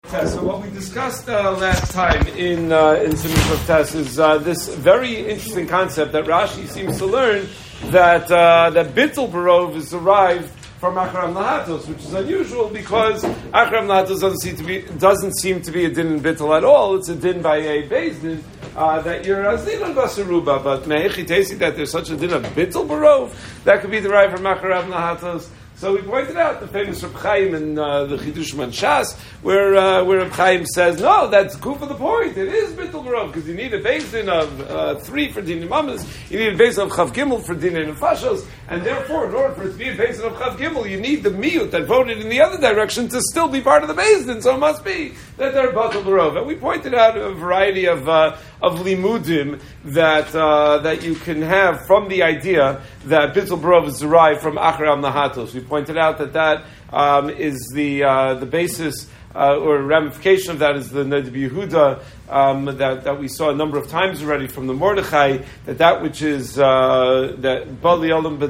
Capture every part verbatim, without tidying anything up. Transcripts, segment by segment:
So what we discussed uh, last time in uh, in Simon Tess is uh, this very interesting concept that Rashi seems to learn that uh, that Bittul Barov is derived from Achram Lahatos, which is unusual because Achram Lahatos doesn't seem to be doesn't seem to be a din in Bittul at all. It's a din by a beis din uh, that you're azin on Basaruba, but me'echi tesi that there's such a din of Bittul Barov that could be derived from Achram Lahatos. So we pointed out the famous Reb Chaim in uh, the Chidush Manshas, where uh, where Reb Chaim says, no, that's good for the point. It is Bittul Barov, because you need a beis din of uh, three for din mamas, you need a beis din of Chav Gimel for din and fashos, and therefore, in order for it to be a beis din of Chav Gimel, you need the miyut that voted in the other direction to still be part of the beis din. So it must be that they're Bittul Barov. And we pointed out a variety of uh, of limudim that uh, that you can have from the idea that Bittul Barov is derived from Achram Lahatos. We pointed out that that um, is the uh, the basis uh, or ramification of that is the Ned Yehuda um, that that we saw a number of times already from the Mordechai, that that which is uh, that Bali Olam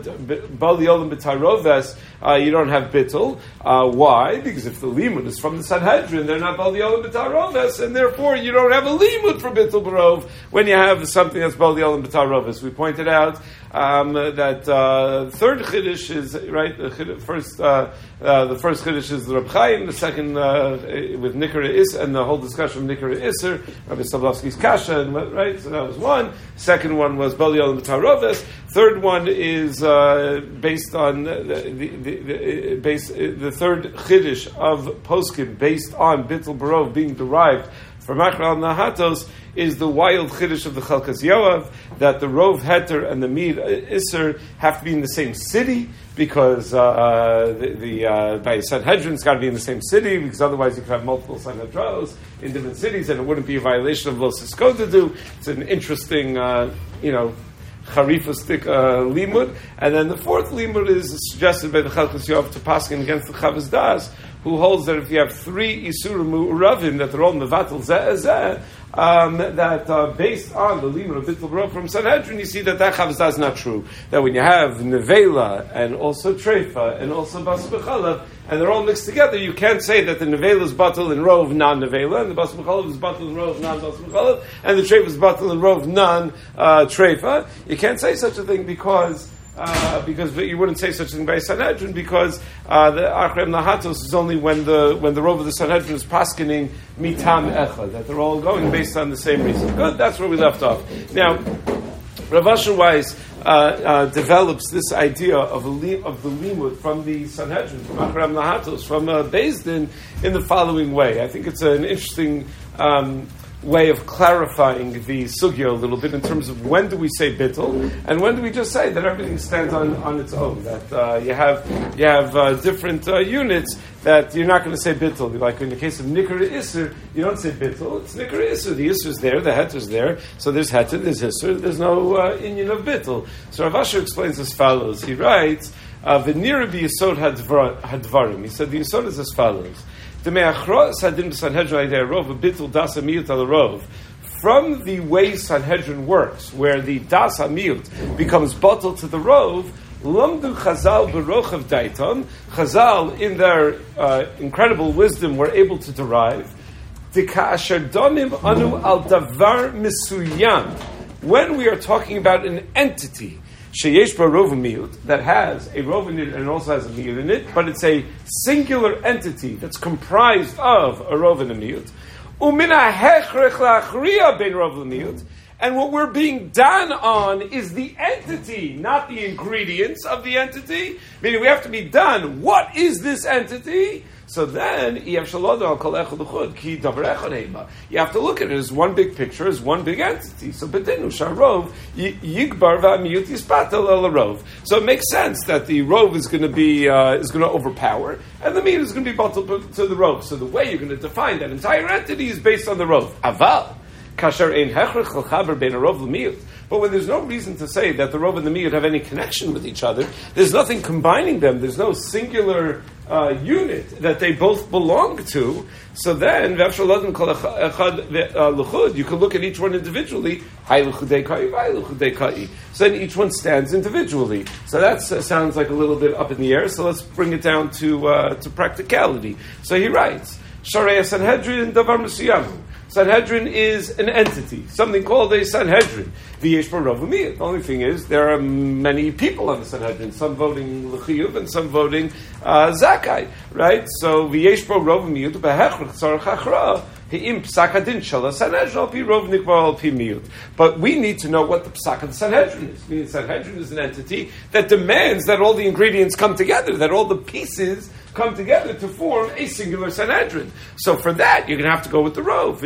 B'Taroves, uh, you don't have bittul. Uh, why? Because if the limud is from the Sanhedrin, they're not Bali Olam B'Taroves, and therefore you don't have a limud for Bittul Barov when you have something that's Bali Olam B'Taroves. We pointed out Um, that uh, third chiddush is right. The chiddush, first, uh, uh, the first chiddush is the Reb Chaim. The second uh, with Nikra Is and the whole discussion of Nikra Isser, Rabbi Sablovsky's kasha, and right. So that was one. Second one was Bali Olam B'Taroves. Third one is uh, based on the the, the, the base. The third chiddush of Poskim based on Bittul Barov being derived from Achram Lahatos is the wild chiddush of the Chalkas Yoav, that the Rov Heter and the Mir Isser have to be in the same city, because uh, the, the uh, by Sanhedrin it's got to be in the same city, because otherwise you could have multiple Sanhedros in different cities, and it wouldn't be a violation of Lo Sisko to do. It's an interesting, uh, you know, charifastic uh, limud. And then the fourth limud is suggested by the Chalkas Yoav to paskin against the Chavaz Das, who holds that if you have three Isurim Uravim, that they're all Mevatel Zeh Zeh, um, that uh, based on the limud of Bittul Barov from Sanhedrin, you see that that Chavaz Das is not true. That when you have Nevela and also Treifa and also Bas B'Chalav, and they're all mixed together, you can't say that the Nevela is Batel and Rov non-Nevela, and the Bas B'Chalav is Batel and Rov non-Bas B'Chalav, and the Treifa is Batel and Rov non-Treifa. You can't say such a thing because Uh, because you wouldn't say such a thing by Sanhedrin, because uh, the Achram Lahatos is only when the when the Rov of the Sanhedrin is paskening mitam echad, that they're all going based on the same reason. Good, that's where we left off. Now, Rav Asher Weiss uh, uh, develops this idea of a li- of the limud from the Sanhedrin, from Achram Lahatos, from uh, Beis Din, in the following way. I think it's an interesting Um, way of clarifying the sugya a little bit in terms of when do we say bittul and when do we just say that everything stands on, on its own, that uh, you have you have uh, different uh, units that you're not going to say bittul. Like in the case of Nikra Isser, you don't say bittul, it's Nikra Isser. The Isser is there, the heter is there, so there's heter, there's Isser, there's no uh, inyan of bittul. So Rav Asher explains as follows. He writes, V'nira b'yisod hadvarim. He said the yisod is as follows. From the way Sanhedrin works, where the das hamiyut becomes bottled to the rov, Lamdu Chazal berochav daiton. Chazal, in their uh, incredible wisdom, were able to derive Dika'asher donim anu al davar misuyam. When we are talking about an entity, sheyesh ba rov miyut, that has a rov in it and also has a miyut in it, but it's a singular entity that's comprised of a rov and a miyut. Umina hechrech lachriya ben rov l'miyut. And what we're being done on is the entity, not the ingredients of the entity. Meaning we have to be done. What is this entity? So then, you have to look at it as one big picture, as one big entity. So bedenu sharov yigbar v'amiyut yispatel el rov. So it makes sense that the rov is going to be uh, is going to overpower, and the miyut is going to be bottled to the rov. So the way you're going to define that entire entity is based on the rov. Aval. But when there's no reason to say that the Rov and the Miyut have any connection with each other, there's nothing combining them, there's no singular uh, unit that they both belong to, so then, you can look at each one individually, so then each one stands individually. So that uh, sounds like a little bit up in the air, so let's bring it down to uh, to practicality. So he writes, Sharei Sanhedrin Davar Mesiyamu. Sanhedrin is an entity, something called a Sanhedrin. V'yesh bo rov u'miyut. The only thing is, there are many people on the Sanhedrin, some voting l'chiyuv and some voting uh, zakai, right? So, v'yesh bo rov u'miyut, b'hechrich tzarech achra, he'im psak hadin shel ha-Sanhedrin, al pi rov nikbar al pi miyut. But we need to know what the psak of the Sanhedrin is. Meaning, Sanhedrin is an entity that demands that all the ingredients come together, that all the pieces come together to form a singular Sanhedrin. So for that, you're going to have to go with the Rov.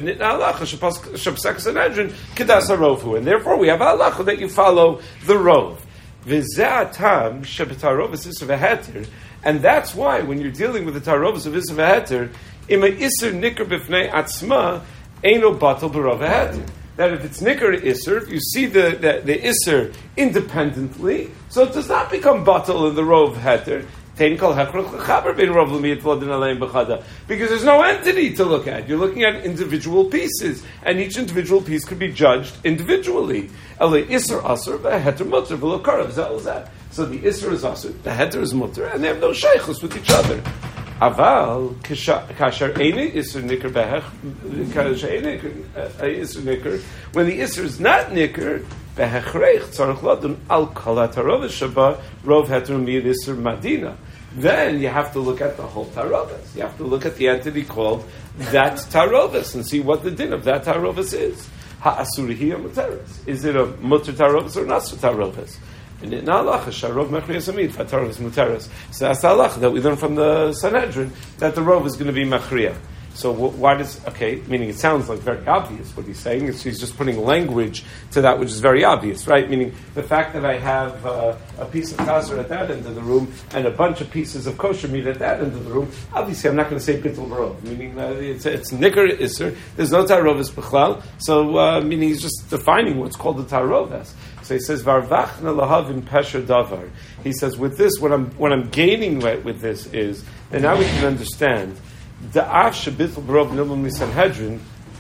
And therefore, we have a halacha that you follow the Rov. And that's why, when you're dealing with the Tarovas of Isser v'Heter, ima Isser nikr b'fnei atzma, eino batal b'Rov v'Heter. That if it's nikr Isser, if you see the, the, the Isser independently, so it does not become batal in the Rov Heter. Because there's no entity to look at. You're looking at individual pieces, and each individual piece could be judged individually. So the Isser is Asr, the Heter is Mutter, and they have no sheikhus with each other. Aval, kasher eine Isser nikr behech, kasher eine Isser nikr, when the Isser is not nikr, behechrech tzarech ladun al kalat harovah shaba rov heter miyud Isser madina. Then you have to look at the whole tarovas. You have to look at the entity called that tarovas and see what the din of that tarovas is. Ha'asurihi muteres. Is it a mutter tarovas or an asur tarovas? And in halacha, sharov mechriyas amid, fatarovas muteres. So that's the halacha that we learn from the Sanhedrin, that the rov is going to be mechriyah. So why does, okay, meaning it sounds like very obvious what he's saying, is he's just putting language to that which is very obvious, right? Meaning the fact that I have uh, a piece of chazer at that end of the room and a bunch of pieces of kosher meat at that end of the room, obviously I'm not going to say bittul barov, meaning uh, it's, it's nikar isser, there's no tarovis b'chlal, so uh, meaning he's just defining what's called the tarovis. So he says, Varvachna lahav in pesher davar. He says, with this, what I'm, what I'm gaining with this is, and now we can understand, the af shebitl brov nilum misanhedrin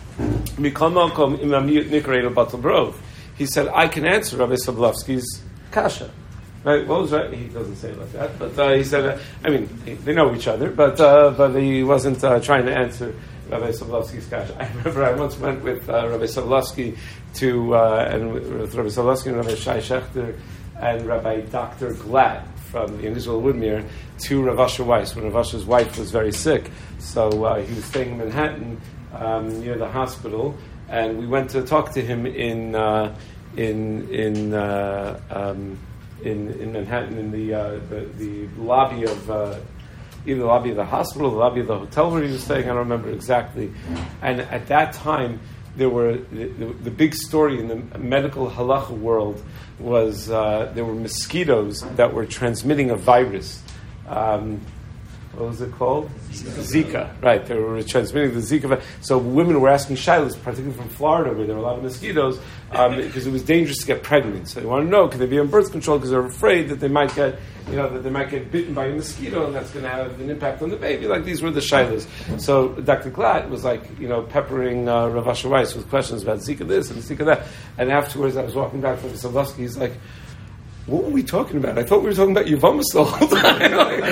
mikol malkom imamiyut nikreinu batl brov. He said, I can answer Rabbi Sablovsky's kasha. Right? What was right? He doesn't say it like that, but uh, he said, uh, I mean, they know each other, but uh, but he wasn't uh, trying to answer Rabbi Sablovsky's kasha. I remember I once went with uh, Rabbi Sablovsky to uh, and with Rabbi Sablovsky and Rabbi Shai Shechter and Rabbi Doctor Glad from the Israel Woodmere to Rav Asher Weiss when Rav Asher's wife was very sick. So uh, he was staying in Manhattan um, near the hospital, and we went to talk to him in uh, in in, uh, um, in in Manhattan in the uh, the, the lobby of uh, either the lobby of the hospital, the lobby of the hotel where he was staying. I don't remember exactly. And at that time, there were the, the, the big story in the medical halacha world was uh, there were mosquitoes that were transmitting a virus. Um, what was it called? Zika. Zika. Right, they were transmitting the Zika virus. So women were asking shilas, particularly from Florida, where there were a lot of mosquitoes, um, because it was dangerous to get pregnant. So they want to know, can they be on birth control? Because they're afraid that they might get, you know, that they might get bitten by a mosquito, and that's going to have an impact on the baby. Like these were the shilas. So Doctor Glatt was like, you know, peppering uh, Rav Asher Weiss with questions about Zika this and Zika that. And afterwards, I was walking back from Sablovsky. He's like, what were we talking about? I thought we were talking about Yevamos the whole time.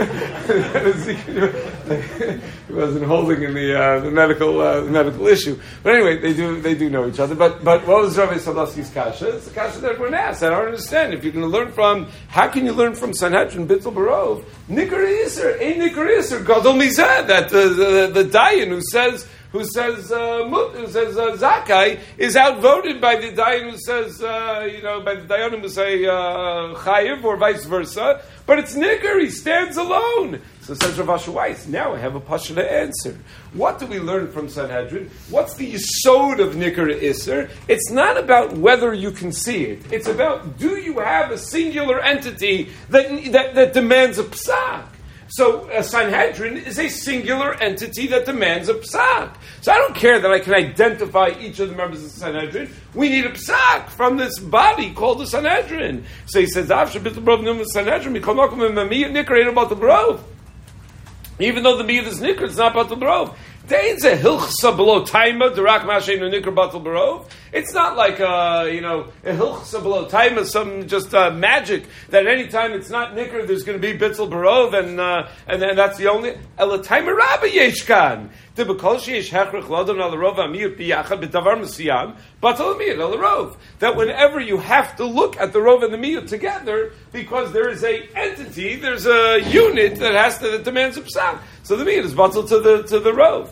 He wasn't holding in the uh, the medical uh, the medical issue. But anyway, they do they do know each other. But but what was Rabbi Sablovsky's kasha? It's the kasha that everyone asks. I don't understand. If you're going to learn from, how can you learn from Sanhedrin Bittul Barov? Nikar Yisr, a Nikar Yisr, Gadol Mizeh, that the the, the Dayan who says. Who says uh, who says uh, Zakai is outvoted by the Dayan who says uh, you know by the Dayanim who say uh, Chayiv or vice versa, but it's Nikar, he stands alone. So says Rav Asher Weiss. Now I have a pasha to answer. What do we learn from Sanhedrin? What's the yesod of Nikar Isser? It's not about whether you can see it. It's about, do you have a singular entity that that, that demands a psak? So a Sanhedrin is a singular entity that demands a psak. So I don't care that I can identify each of the members of the Sanhedrin. We need a psak from this body called the Sanhedrin. So he says, even though the miyud is nikr, it's not about the brov. It's not like uh, you know a hilchsa below taima, some just uh, magic that anytime it's not nikr, there's going to be bittul barov, and uh, and then that's the only elataima rabba yeshkan. That whenever you have to look at the rov and the miyut together, because there is a entity, there's a unit that has to that demands a psam. So the miyut is batal to the to the rov.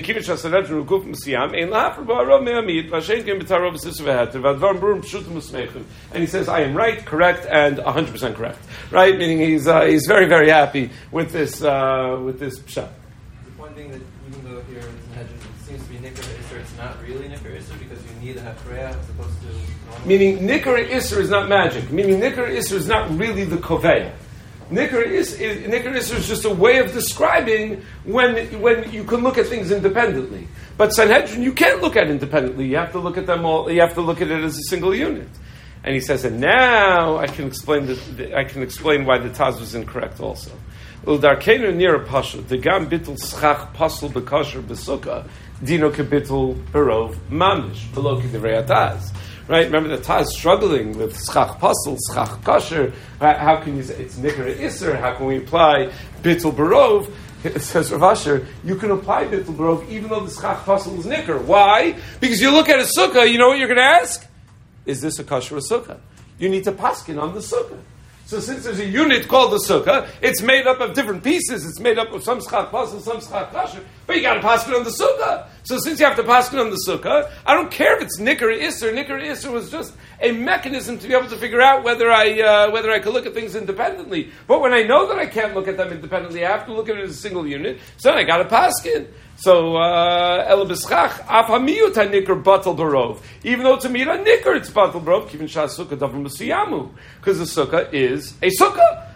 And he says, I am right, correct, and one hundred percent correct. Right? Meaning he's uh, he's very, very happy with this uh, with this pshat. One thing that even though here in Sanhedrin it seems to be Nikar Isser, it's not really Nikar Isser because you need to have prayer as opposed to normal. Meaning Nikar Isser is not magic. Meaning Nikar Isser is not really the koveya. Nikar is, is Nikar Isser is just a way of describing when when you can look at things independently. But Sanhedrin you can't look at independently. You have to look at them all. You have to look at it as a single unit. And he says, and now I can explain the, the I can explain why the Taz was incorrect also. Udarkenu near a pasha, the gam bittul schach pasel bekasher besukah, dino kebitul barov mamish below kidivrei Taz. Right? Remember the Taz struggling with schach pasel, schach kasher. How can you say it's nikar iser? How can we apply bittul barov? It says Rav Asher, you can apply bittul barov even though the schach pasel is nikar. Why? Because you look at a sukkah, you know what you're going to ask? Is this a kasher sukkah? You need to paskin on the sukkah. So since there's a unit called the sukkah, it's made up of different pieces. It's made up of some schach pasel, some schach kasher, but you got to paskin on the sukkah. So since you have to paskin on the sukkah, I don't care if it's nikar iser. Nikar iser was just a mechanism to be able to figure out whether I uh, whether I could look at things independently. But when I know that I can't look at them independently, I have to look at it as a single unit. So then I got to paskin. So el b'schach af hamiyut hanikar batal barov. Even though it's a mira nikar, it's batal barov. Kivin shas sukkah davar musiyamu, because the sukkah is a sukkah.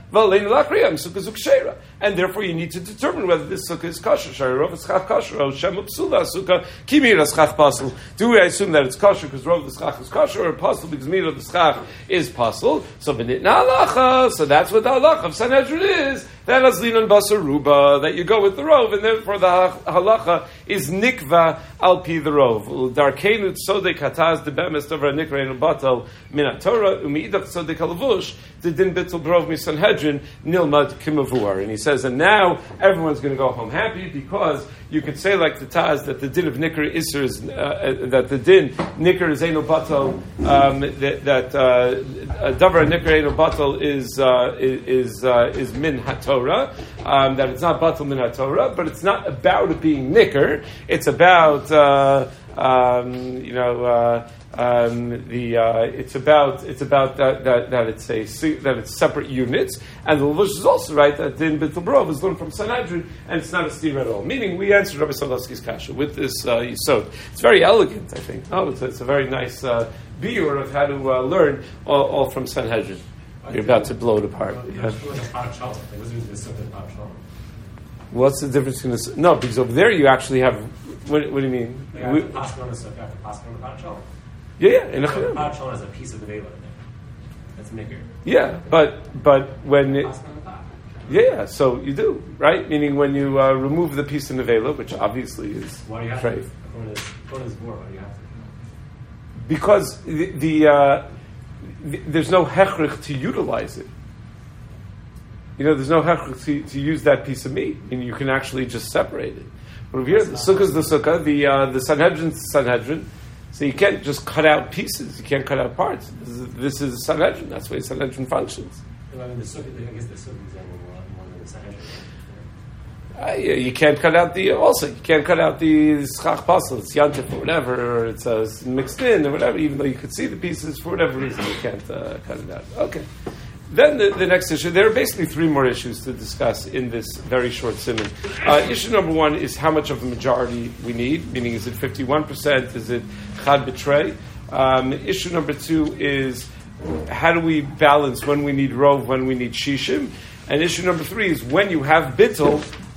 And therefore you need to determine whether this sukkah is kosher. Do we assume that it's kosher because rov the schach is kosher, or pasul because mira the schach is pasul? So so that's what the halacha of Sanhedrin is. That is linan basar ruba, that you go with the rov, and therefore the halacha is nikva al pi the rov. Darkenu tzodek hataz de bemes over nikra enu batal min Torah umiidach tzodek halavush the din bittul brov mi Sanhedrin nilmad kimavur. And he says, and now everyone's going to go home happy because you could say like the Taz that the din of nikra iser is uh, that the din nikra is enu batal um, that, that uh, davar nikra enu batal is uh, is uh, is min haTorah, um, that it's not batal min haTorah, but it's not about it being nikr. It's about uh, um, you know. Uh, Um, the uh, it's about it's about that, that, that it's a that it's separate units, and the Levush is also right that din bittul barov is learned from Sanhedrin, and it's not a steer at all. Meaning, we answered Rabbi Solovsky's kasha with this uh, yisod. It's very elegant, I think. Oh, it's, it's a very nice uh, biur of how to uh, learn all, all from Sanhedrin. You're about to blow it apart. Yeah. What's the difference in this? No, because over there you actually have. What, what do you mean? Yeah, we, pass on the sukkah, have to pass on the parashat. Yeah, yeah. In a so parashat is a piece of the veil. That's nikr. Yeah, but but when it, yeah, yeah, so you do, right? Meaning when you uh, remove the piece in the veil, which obviously is why do you have trade. To? What is more? Why do you have to? Because the, the, uh, the there's no hechrich to utilize it. You know, there's no hechrich to, to use that piece of meat, and you can actually just separate it. But over here, the sukkah is the sukkah, the uh, the Sanhedrin is the Sanhedrin. So you can't just cut out pieces. You can't cut out parts. This is, this is Sanhedrin. That's the way Sanhedrin functions. I mean, the sukkah, I guess the sukkah is more than the Sanhedrin. Uh, you, you can't cut out the also. You can't cut out the schach pasel. It's yantif or whatever, or it's uh, mixed in or whatever. Even though you could see the pieces for whatever reason, you can't uh, cut it out. Okay. Then the, the next issue, there are basically three more issues to discuss in this very short simon. Uh, issue number one is how much of a majority we need, meaning is it fifty-one percent, is it chad b'trei? Um, issue number two is how do we balance when we need rov, when we need shishim? And issue number three is when you have bittul,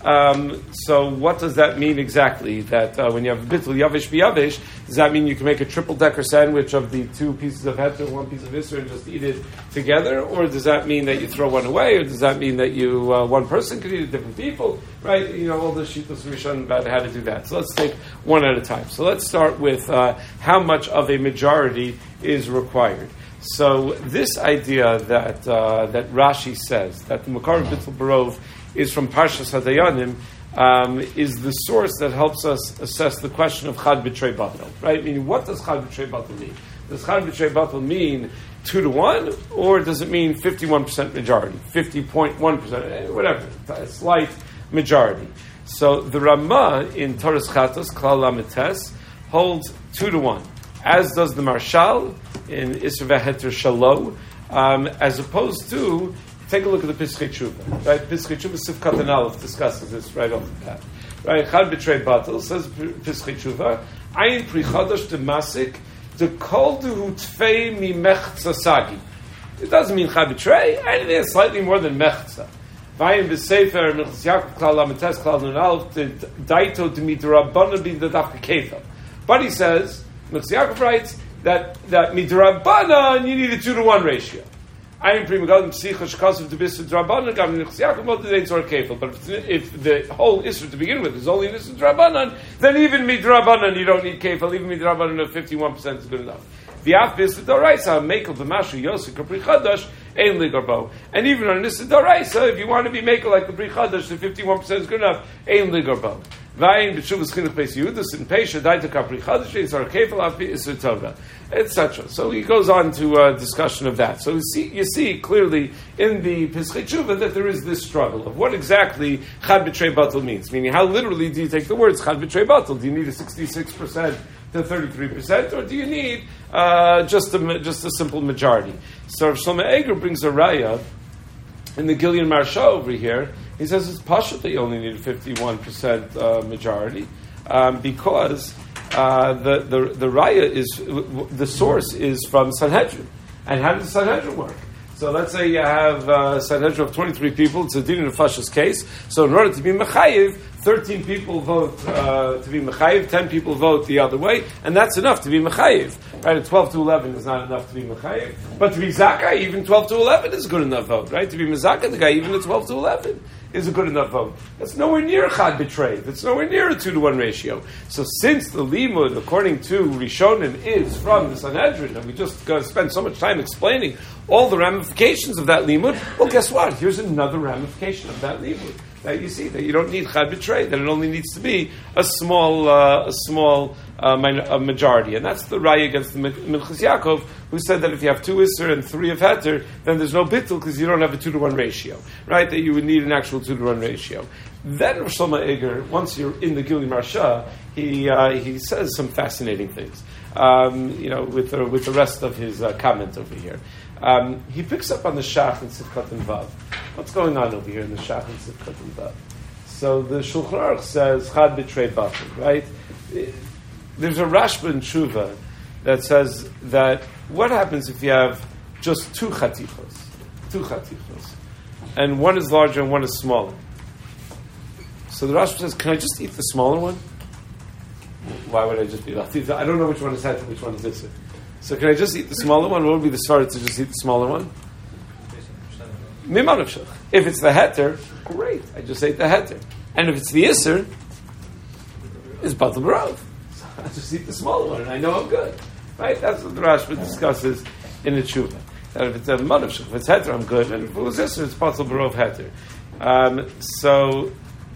Um, so what does that mean exactly? That uh, when you have bittul yavish biyavish, does that mean you can make a triple decker sandwich of the two pieces of heter and one piece of isser and just eat it together? Or does that mean that you throw one away? Or does that mean that you uh, one person could eat it, different people? Right? You know, all the shittos rishon about how to do that. So let's take one at a time. So let's start with uh, how much of a majority is required. So this idea that uh, that Rashi says that the Makar of Bittul Barov is from Parshas Hadayanim, um, is the source that helps us assess the question of Chad B'Trei Batel, right? Meaning, what does Chad B'Trei Batel mean? Does Chad B'Trei Batel mean two to one, or does it mean fifty-one percent majority, fifty point one percent, whatever, a slight majority? So the Ramah in Toras Chatos, Klal Lamed Tes, holds two to one, as does the Marshal in Isser V'Heter Shalom, um, as opposed to, take a look at the Pischei Tshuva, right? Pischei Tshuva Sivkat and Aleph discusses this right off the bat, right? Chad B'Trei Batel says Pischei Tshuva, Ayin Pri Chadash Demasik Dekol Dehu Tfei Mi Mechza Sagi. It doesn't mean Chad B'Trei, anything that's slightly more than Mechza. Vayin B'Sefer Minchas Yaakov Klal Lamed Tes Klal Nun Aleph Daito D'Midrabbana Bin D'Dafka Kefa. But he says, Minchas Yaakov writes that that Midrabbana you need a two to one ratio. But if, if the whole Isra to begin with is only an Isra Drabanan, then even Midrabanan you don't need Kefal, even Midrabanan of fifty-one percent is good enough. The Afbis Doraisa, Makel the Mashu Yosef Kapri Chadash, Ein Ligarbo. And even on Isra Doraisa, if you want to be Makel like Kapri Chadash, the fifty-one percent is good enough, Ein Ligarbo. Vayin b'shuvas chinuch beis Yehudus in Pesha daita kapri chadash yitzar kefal afi isur tova, et cetera. So he goes on to a discussion of that. So you see, you see clearly in the Pischei Tshuva that there is this struggle of what exactly Chad B'Trei Batel means. Meaning, how literally do you take the words Chad B'Trei Batel? Do you need a sixty-six percent to thirty-three percent, or do you need uh, just a just a simple majority? So Rav Shlomo Eger brings a raya in the Gilyon Maharsha over here. He says it's pashut that you only need a fifty-one percent uh, majority um, because uh, the, the the raya is the source is from Sanhedrin. And how does Sanhedrin work? So let's say you have uh, Sanhedrin of twenty-three people. It's a din in Nefash's case. So in order to be mechayiv, thirteen people vote uh, to be mechayiv, ten people vote the other way, and that's enough to be mechayiv. Right, a twelve to eleven is not enough to be mechayiv, but to be zaka, even twelve to eleven is good enough vote. Right, to be mezaka the guy, even a twelve to eleven is a good enough vote. That's nowhere near Chad B'Trei. That's nowhere near a two to one ratio. So since the limud, according to Rishonim, is from the Sanhedrin, and we just going to spend so much time explaining all the ramifications of that limud, well, guess what? Here's another ramification of that limud that you see that you don't need Chad B'Trei, that it only needs to be a small, uh, a small uh, min- a majority, and that's the raya against the Minchas Yaakov, who said that if you have two Isser and three of Heter, then there's no bittul because you don't have a two to one ratio, right? That you would need an actual two to one ratio. Then Rav Shlomo Eger, once you're in the Gilyon Maharsha, he uh, he says some fascinating things, um, you know, with the, with the rest of his uh, comment over here. Um, he picks up on the Shach and Sivkat and Vav. What's going on over here in the Shach and Sivkat and Vav? So the Shulchan Aruch says Chad B'Trei Batel, right? There's a Rashba in Tshuva that says that what happens if you have just two chatichos, two chatichos, and one is larger and one is smaller. So the Rashba says, can I just eat the smaller one? Why would I just eat it? I don't know which one is heter, which one is this. So can I just eat the smaller one? What would be the start to just eat the smaller one? If it's the heter, great. I just ate the heter. And if it's the isser, it's batel b'rov. So I just eat the smaller one, and I know I'm good. Right? That's what the Rashba discusses in the tshuva. That if it's a manavshach, if it's heter, I'm good, and if it was isser, it's batel b'rov heter. Um, so,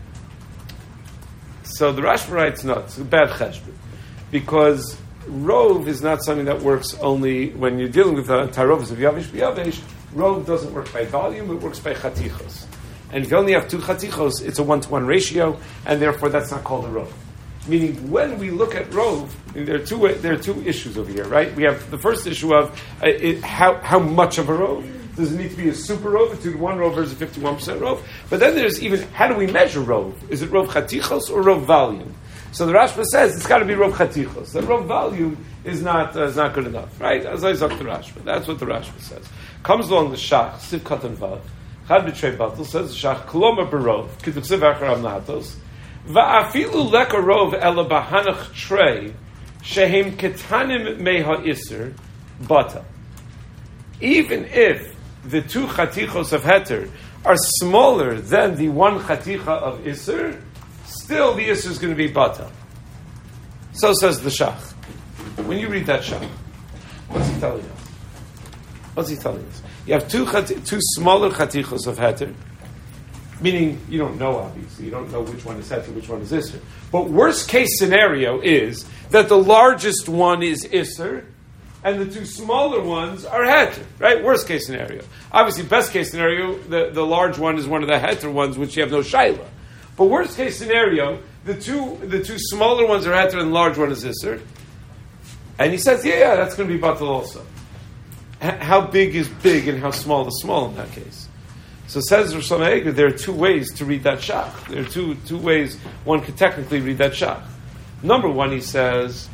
so the Rashba writes, no, it's a bad cheshbon, because Rov is not something that works only when you're dealing with the tarovas of Yavish B'Yavish. Rov doesn't work by volume, it works by chatichos. And if you only have two chatichos, it's a one-to-one ratio, and therefore that's not called a Rov. Meaning, when we look at Rov, there are two there are two issues over here, right? We have the first issue of uh, it, how, how much of a Rov. Does it need to be a super Rov, a two to one Rov versus a fifty-one percent Rov? But then there's even, how do we measure Rov? Is it Rov chatichos or Rov volume? So the Rashba says it's got to be Rov Chatichos. The Rov volume is not uh, is not good enough, right? As I said the Rashba, that's what the Rashba says. Comes along the Shach, Sivkat and Vav, Chad b'trei batel, says the Shach, Koloma barov, k'tuksiv acharam lahatos, va'afilu lekarov ela bahanach trei, shehem ketanim meha iser, bata. Even if the two chatichos of heter are smaller than the one chaticha of iser, still the iser is going to be bata. So says the Shach. When you read that Shach, what's he telling us? What's he telling us? You have two chati- two smaller chatichos of heter, meaning you don't know, obviously. You don't know which one is heter, which one is iser. But worst case scenario is that the largest one is iser, and the two smaller ones are heter, right? Worst case scenario. Obviously, best case scenario, the, the large one is one of the heter ones, which you have no shaila. But worst case scenario, the two the two smaller ones are heter and the large one is iser. And he says, yeah, yeah, that's going to be batal also. H- how big is big and how small is small in that case? So says Rosh Hashanah, there are two ways to read that shach. There are two two ways one could technically read that shach. Number one, he says,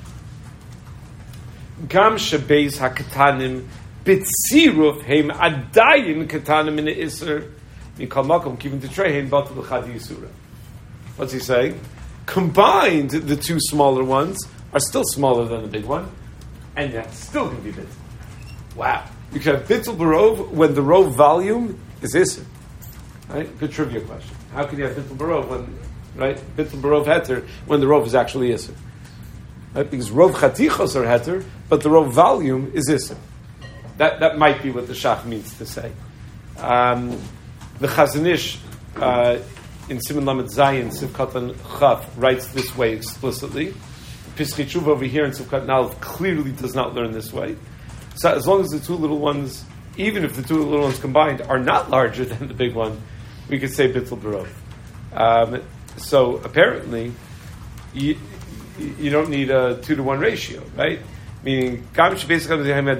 Gam shebeis hakatanim bitziruf heim adayin katanim in the iser mikal makom kivin t'trei heim batal l'chad yisura. What's he saying? Combined, the two smaller ones are still smaller than the big one, and that's still going to be bittul. Wow. You can have bittul barov when the rov volume is iser. Right? Good trivia question. How can you have bittul barov when, right, bittul barov heter when the rov is actually iser? Right? Because rov chatichos are heter, but the rov volume is iser. That that might be what the Shach means to say. Um, the Chazon Ish, uh, in Siman Lamed Zayin, Sivkat and Chaf, writes this way explicitly. Piskei Tshuva over here in Sivkat Nalef clearly does not learn this way. So as long as the two little ones, even if the two little ones combined are not larger than the big one, we could say bittul barov. Um, so apparently, you, you don't need a two to one ratio, right? Meaning, and then he says,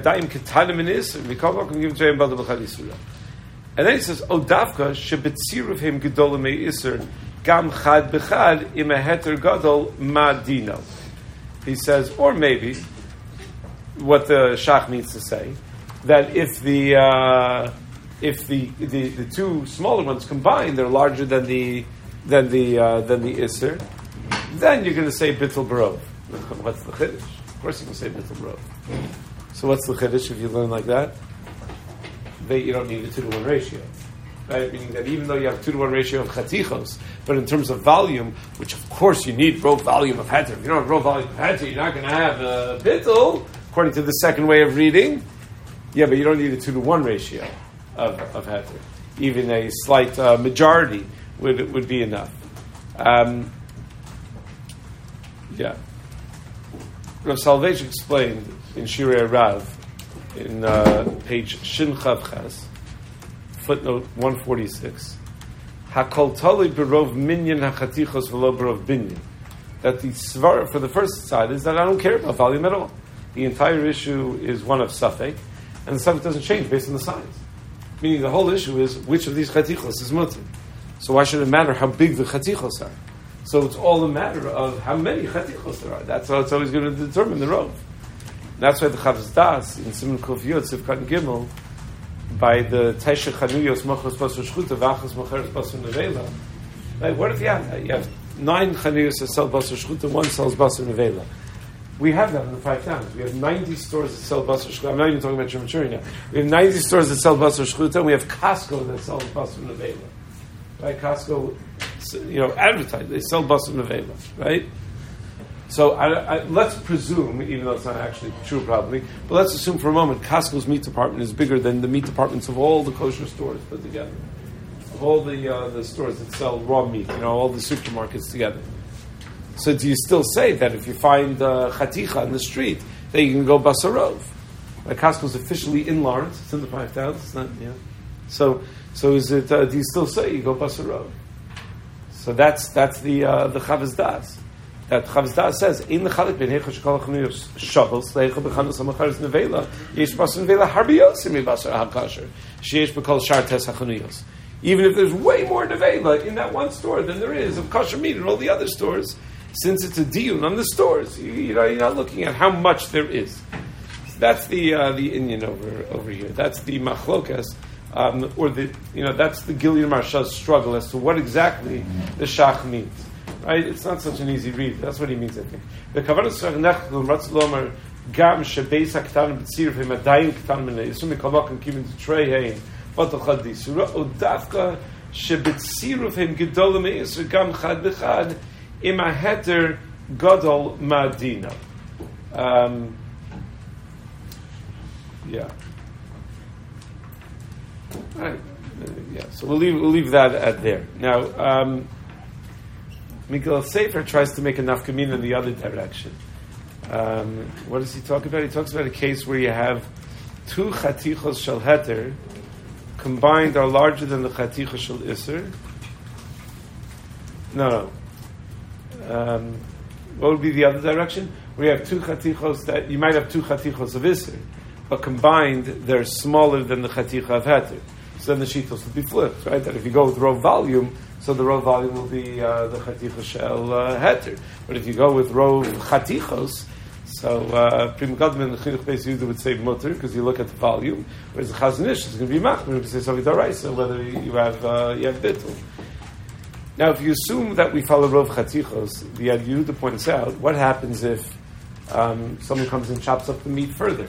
"Odavka shebetziruf him gedola meiser gam chad bechad im heter gadol madino." He says, or maybe what the Shach means to say, that if the uh, if the, the the two smaller ones combined, they're larger than the than the uh, than the iser, then you're going to say bittul barov. What's the chiddush? Of course, you can say bittul barov. So what's the chiddush if you learn like that? That you don't need a two to one ratio, right? Meaning that even though you have a two to one ratio of chatichos, but in terms of volume, which of course you need rov volume of heter. If you don't have rov volume of heter, you're not going to have a bittul, according to the second way of reading. Yeah, but you don't need a two to one ratio of of heter. Even a slight uh, majority would would be enough. Um, yeah, Rav Salvage explained in Shirei Rav in uh, page Shin Chav Ches, footnote one forty-six. Hakol tali berov minyan hachatichos v'lo berov binyan. That the svara for the first side is that I don't care about volume at all. The entire issue is one of suffix, and the suffix doesn't change based on the size. Meaning the whole issue is which of these chatichos is mutter. So why should it matter how big the chatichos are? So it's all a matter of how many chatichos there are. That's how it's always going to determine the rov. That's why the Chavos Das in Siman Kuf Yod Sivkat Gimel, by the Tesha Chanuyos Machos Basar Shchuta Vachos Macheres Basar Nevela. Like, what if you have you have nine Chanuyos that sell Basar Shchuta, one sells Basar Nevela? We have that in the five towns. We have ninety stores that sell Basar Shchuta. I'm not even talking about Shemachuri now. We have ninety stores that sell Basar Shchuta, and we have Costco that sells Basar Nevela. Right? Costco, you know, advertise. They sell Basar Nevela, right? So I, I, let's presume, even though it's not actually true probably, but let's assume for a moment Costco's meat department is bigger than the meat departments of all the kosher stores put together. Of all the uh, the stores that sell raw meat, you know, all the supermarkets together. So do you still say that if you find uh, chaticha in the street, that you can go basarov? Like Costco's officially in Lawrence, it's in the five thousand, it's not, yeah. So so is it, uh, do you still say you go basarov? So that's that's the uh, the Chavos Das. That Chavos Das says, "In the chalik ben heichah shekol hachanuyos shavos leicha bechanos hamacharis nevela yesh basar nevela harbi yosim mibasar hakasher sheyesh bekol shar tes hachanuyos." Even if there's way more nevela in that one store than there is of kosher meat in all the other stores, since it's a diyun on the stores, you, you know, you're not looking at how much there is. So that's the uh, the inyan over over here. That's the machlokas Um, or the, you know, that's the Gilead Marsha's struggle as to what exactly the shach means. Right? It's not such an easy read. That's what he means, I think. The Kavanah Shach Nechel Ratz Lomer Gam Shebeis Haktan B'Tzir V'Hem Adayin Ktan Menei Yisum Mikavakim Kimin T'Trei Hein Batal Chad D'Yisura Odavka Shebetzir V'Hem Gedol Me'is V'Gam Chad B'Chad Im HaHeter Gadol Ma'adina. Um, yeah. Right. Uh, yeah. So we'll leave we'll leave that at there. Now, um, Miguel Sefer tries to make a nafkamina in the other direction. Um, what does he talk about? He talks about a case where you have two chatichos shel heter combined are larger than the chatichos shel iser. No, no. Um, what would be the other direction? Where you have two chatichos that you might have two chatichos of iser, but combined they're smaller than the chaticha of heter. So then the shitos would be flipped, right? That if you go with row volume, so the row volume will be uh, the chaticha shel uh, heter. But if you go with row chatichos, so Prim Gadman and the Chinuch Beis Yehuda would say mutter because you look at the volume, whereas the Chazon Ish is going to be machmir because it's already daraisa whether you have uh, you have bittul. Now, if you assume that we follow row chatichos, the Yehuda points out what happens if um, someone comes and chops up the meat further.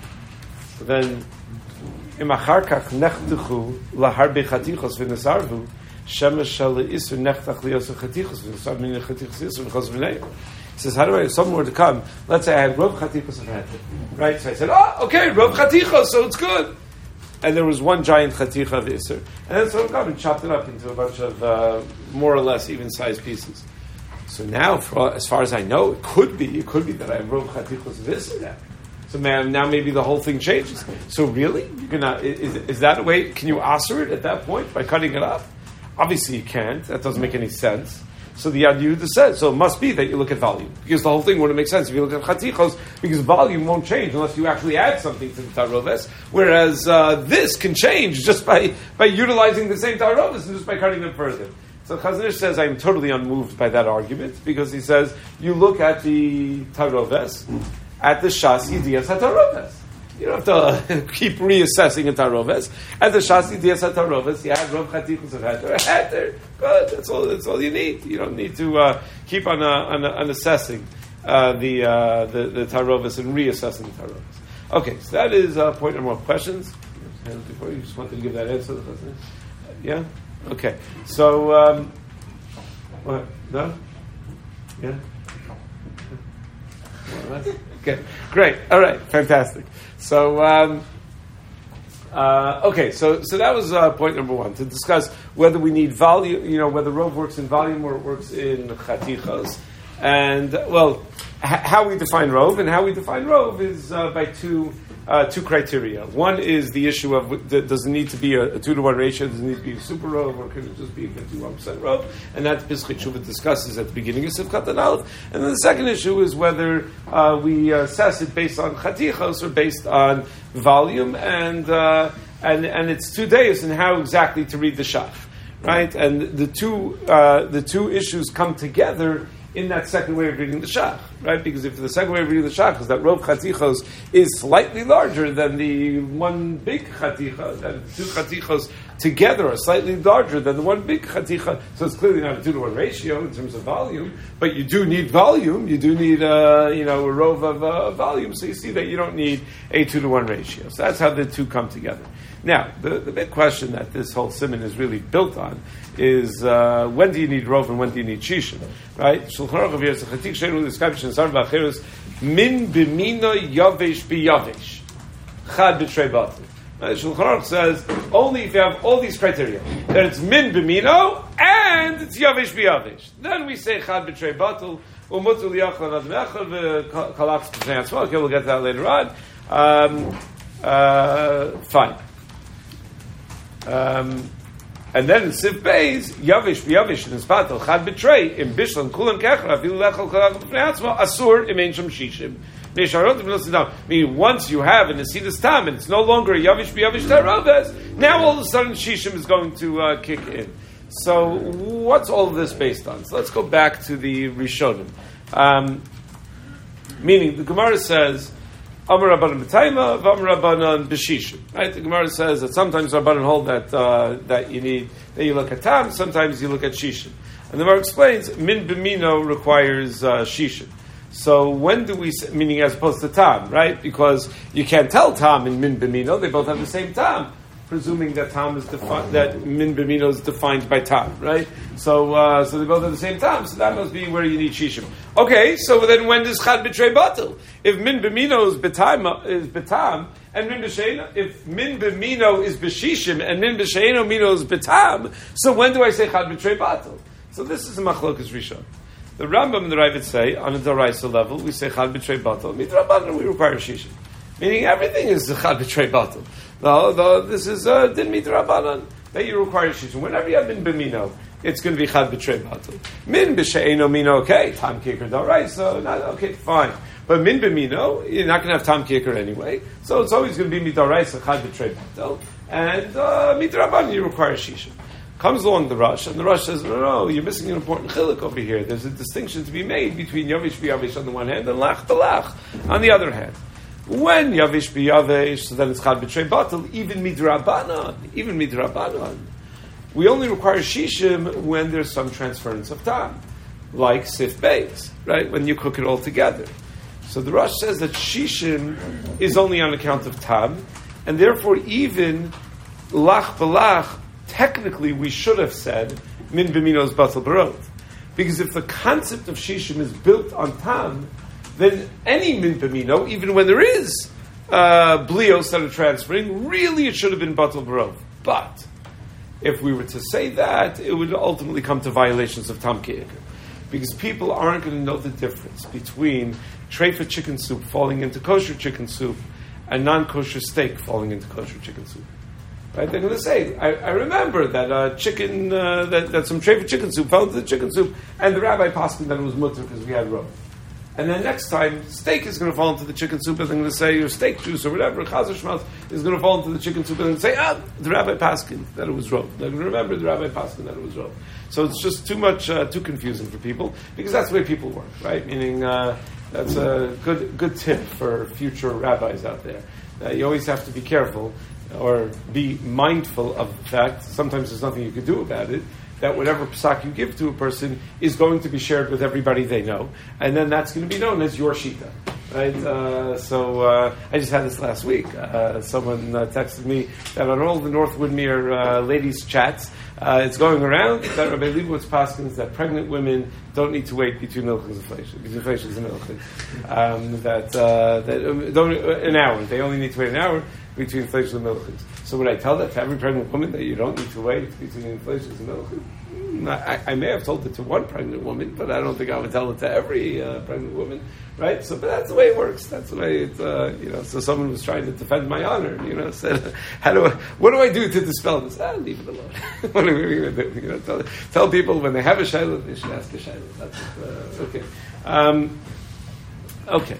So then. Im acharkach nechtechu laharbe chatichos v'nesarvu shemesh shel isur nechtach liosur chatichos v'nesarvu min chatichos isur v'chos v'nei. He says, how do I, if someone were to come, let's say I had rov chatichos of heter, right? So I said, oh, okay, rov chatichos, so it's good. And there was one giant chaticha of isur. And then someone came and chopped it up into a bunch of uh, more or less even-sized pieces. So now, for, as far as I know, it could be, it could be that I have rov chatichos of isur now. So now maybe the whole thing changes. So really, you're gonna is, is that a way? Can you asur it at that point by cutting it up? Obviously you can't. That doesn't make any sense. So the Yad Yehuda says so. It must be that you look at volume because the whole thing wouldn't make sense if you look at chatichos because volume won't change unless you actually add something to the taroves. Whereas uh, this can change just by by utilizing the same taroves and just by cutting them further. So Chazon Ish says I'm totally unmoved by that argument because he says you look at the taroves. At the Shas Yidiyas HaTaroves. You don't have to keep reassessing a Taroves. At the Shas Yidiyas HaTaroves, you have Rav Chatichos of Heter. Heter, good. That's all. That's all you need. You don't need to uh, keep on, uh, on, uh, on assessing uh, the, uh, the the Taroves and reassessing the Taroves. Okay, so that is uh, point number one. Questions? Before you just wanted to give that answer. Yeah. Okay. So, um, what? No. Yeah. Well, okay, great. All right, fantastic. So, um, uh, okay, so so that was uh, point number one to discuss whether we need volume, you know, whether rov works in volume or it works in chatichos, and well, h- how we define rov and how we define rov is uh, by two uh, two criteria. One is the issue of the, does it need to be a, a two to one ratio? Does it need to be a super rov, or can it just be a fifty-one percent rov? And that Pischei Teshuva discusses at the beginning of Sivkat and Aleph. And then the second issue is whether uh, we assess it based on chatichos or based on volume, and uh, and and it's two days and how exactly to read the shach, right? And the two uh, the two issues come together in that second way of reading the shach, right? Because if the second way of reading the shach is that rov chatichos is slightly larger than the one big chaticha, that the two chatichos together are slightly larger than the one big chaticha, so it's clearly not a two to one ratio in terms of volume, but you do need volume, you do need uh, you know, a rov of uh, volume, so you see that you don't need a two to one ratio. So that's how the two come together. Now, the, the big question that this whole siman is really built on is uh, when do you need rov and when do you need shishim, right? Shulchan Aruch over here says chatik sheinu l'skayv shenasar v'acheres min b'mina yavesh b'yavesh chad b'trei batel. Shulchan Aruch says only if you have all these criteria that it's min b'mino and it's yavesh b'yavesh, then we say chad b'trei batel u'mutu liyachal ad me'achal v'kalach b'shnei atzma. Okay, we'll get to that later on. Um, uh, fine. Um, and then in Siv Beis, Yavish b'Yavish in Spatel Chad B'Trei in Bishlan Kulam Kechra Afilu Lechol Kalach B'Fnei Atzma Asur Im Ein Sham Shishim. Meaning once you have an Asidus Tam and it's no longer a Yavish b'Yavish Taroves, now all of a sudden Shishim is going to uh, kick in. So what's all of this based on? So let's go back to the Rishonim. Um, meaning the Gemara says, Amar Rabbanan b'Taima, V'Amar Rabbanan b'Shishim. Right? The Gemara says that sometimes Rabbanan hold that uh, that you need that you look at tam, sometimes you look at Shishim. And the Gemara explains min b'mino requires uh, Shishim. So when do we, meaning as opposed to tam, right? Because you can't tell tam and min b'mino; they both have the same tam, presuming that tam is defined, that min b'mino is defined by tam, right? So, uh, so they both have the same tam. So that must be where you need shishim. Okay, so then when does chad betray batel? If min b'mino is betam, is betam, and min b'sheino, if min b'mino is b'shishim and min b'sheino mino is betam, so when do I say chad betray batel? So this is a machlokas rishon. The Rambam and the Ravid say, on a Daraisa level, we say Chad B'Trei Batal. Midrabanan, we require Shishim. Meaning everything is Chad B'Trei Batal. No, no, this is uh, Din Midrabanan, that you require Shishim. Whenever you have Min B'Mino, it's going to be Chad B'Trei Batal. Min B'She'eno Mino, okay, Tam Kicker Daraisa, not, okay, fine. But Min B'Mino, you're not going to have Tam Kicker anyway, so it's always going to be Midaraisa Chad B'Trei Batal. And uh, Midrabanan, you require Shishim. Comes along the Rosh, and the Rosh says, no, no, you're missing an important chiluk over here. There's a distinction to be made between Yavish B'Yavish on the one hand and Lach B'Lach on the other hand. When Yavish B'Yavish, so then it's Chad B'Trei Batal, even Midrabanan, even Midrabanan, we only require Shishim when there's some transference of time, like Sif Beis, right, when you cook it all together. So the Rosh says that Shishim is only on account of Tam, and therefore even Lach B'Lach, technically, we should have said min b'mino's batal barov, because if the concept of shishim is built on tam, then any min b'mino, even when there is uh, blios that are transferring, really it should have been batal barov. But if we were to say that, it would ultimately come to violations of tam ki'ikr, because people aren't going to know the difference between treifa chicken soup falling into kosher chicken soup and non-kosher steak falling into kosher chicken soup. Right? They're going to say, I, I remember that uh, chicken, uh, that, that some tray for chicken soup fell into the chicken soup, and the rabbi posted that it was mutter because we had roe. And then next time, steak is going to fall into the chicken soup, and they're going to say, or steak juice or whatever, chazer shmaz is going to fall into the chicken soup, and then say, ah, the rabbi posted that it was roe. They're going to remember the rabbi posted that it was roe. So it's just too much, uh, too confusing for people, because that's the way people work, right? Meaning, uh, that's a good, good tip for future rabbis out there. Uh, you always have to be careful, or be mindful of the fact, sometimes there's nothing you can do about it, that whatever psak you give to a person is going to be shared with everybody they know, and then that's going to be known as your shita. Right? Uh, so uh, I just had this last week. Uh, someone uh, texted me that on all the North Woodmere uh, ladies' chats, uh, it's going around that Rabbi Leibowitz paskins that pregnant women don't need to wait between milchins and fleishes, between fleishes and milchins. Um, that uh, that um, don't, uh, an hour. They only need to wait an hour between fleishes and milchins. So would I tell that to every pregnant woman that you don't need to wait between fleishes and milchins? I, I may have told it to one pregnant woman, but I don't think I would tell it to every uh, pregnant woman, right? So, but that's the way it works. That's the way it, uh, you know. So someone was trying to defend my honor, you know. Said, "How do I? What do I do to dispel this? Ah, leave it alone. What are we going to do? You know, tell, tell people when they have a shayla, they should ask a shayla. That's it. Uh, okay, um, okay."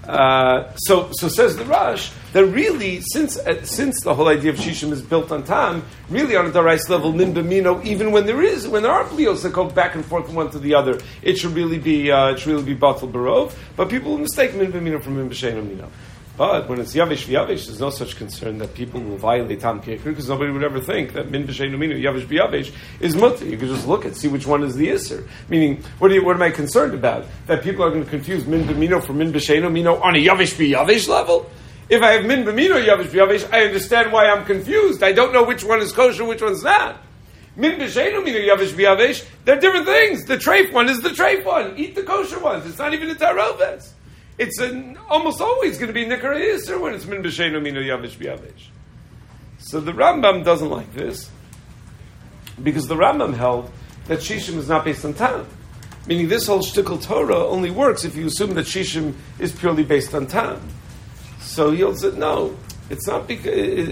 Uh, so, so says the Rosh that really, since uh, since the whole idea of shishim is built on tam, really on a darais level, min b'mino, even when there is when there are blios that go back and forth from one to the other, it should really be uh, it should really be batal barov. But people will mistake min b'mino from min b'sheino mino. But when it's yavish v'yavish, there's no such concern that people will violate tam kekir, because nobody would ever think that min b'sheinu minu yavish v'yavish is mutter. You could just look and see which one is the isser. Meaning, what, do you, what am I concerned about? That people are going to confuse min b'mino for min b'sheinu mino on a yavish v'yavish level? If I have min b'mino yavish v'yavish, I understand why I'm confused. I don't know which one is kosher, which one's not. Min b'sheinu minu yavish v'yavish, they're different things. The treif one is the treif one. Eat the kosher ones. It's not even a taroves. It's an, almost always going to be nikar yisr when it's min b'sheinu minu yavish v'yavish. So the Rambam doesn't like this, because the Rambam held that shishim is not based on tam. Meaning this whole shtickle Torah only works if you assume that shishim is purely based on tam. So he said, no, it's not because...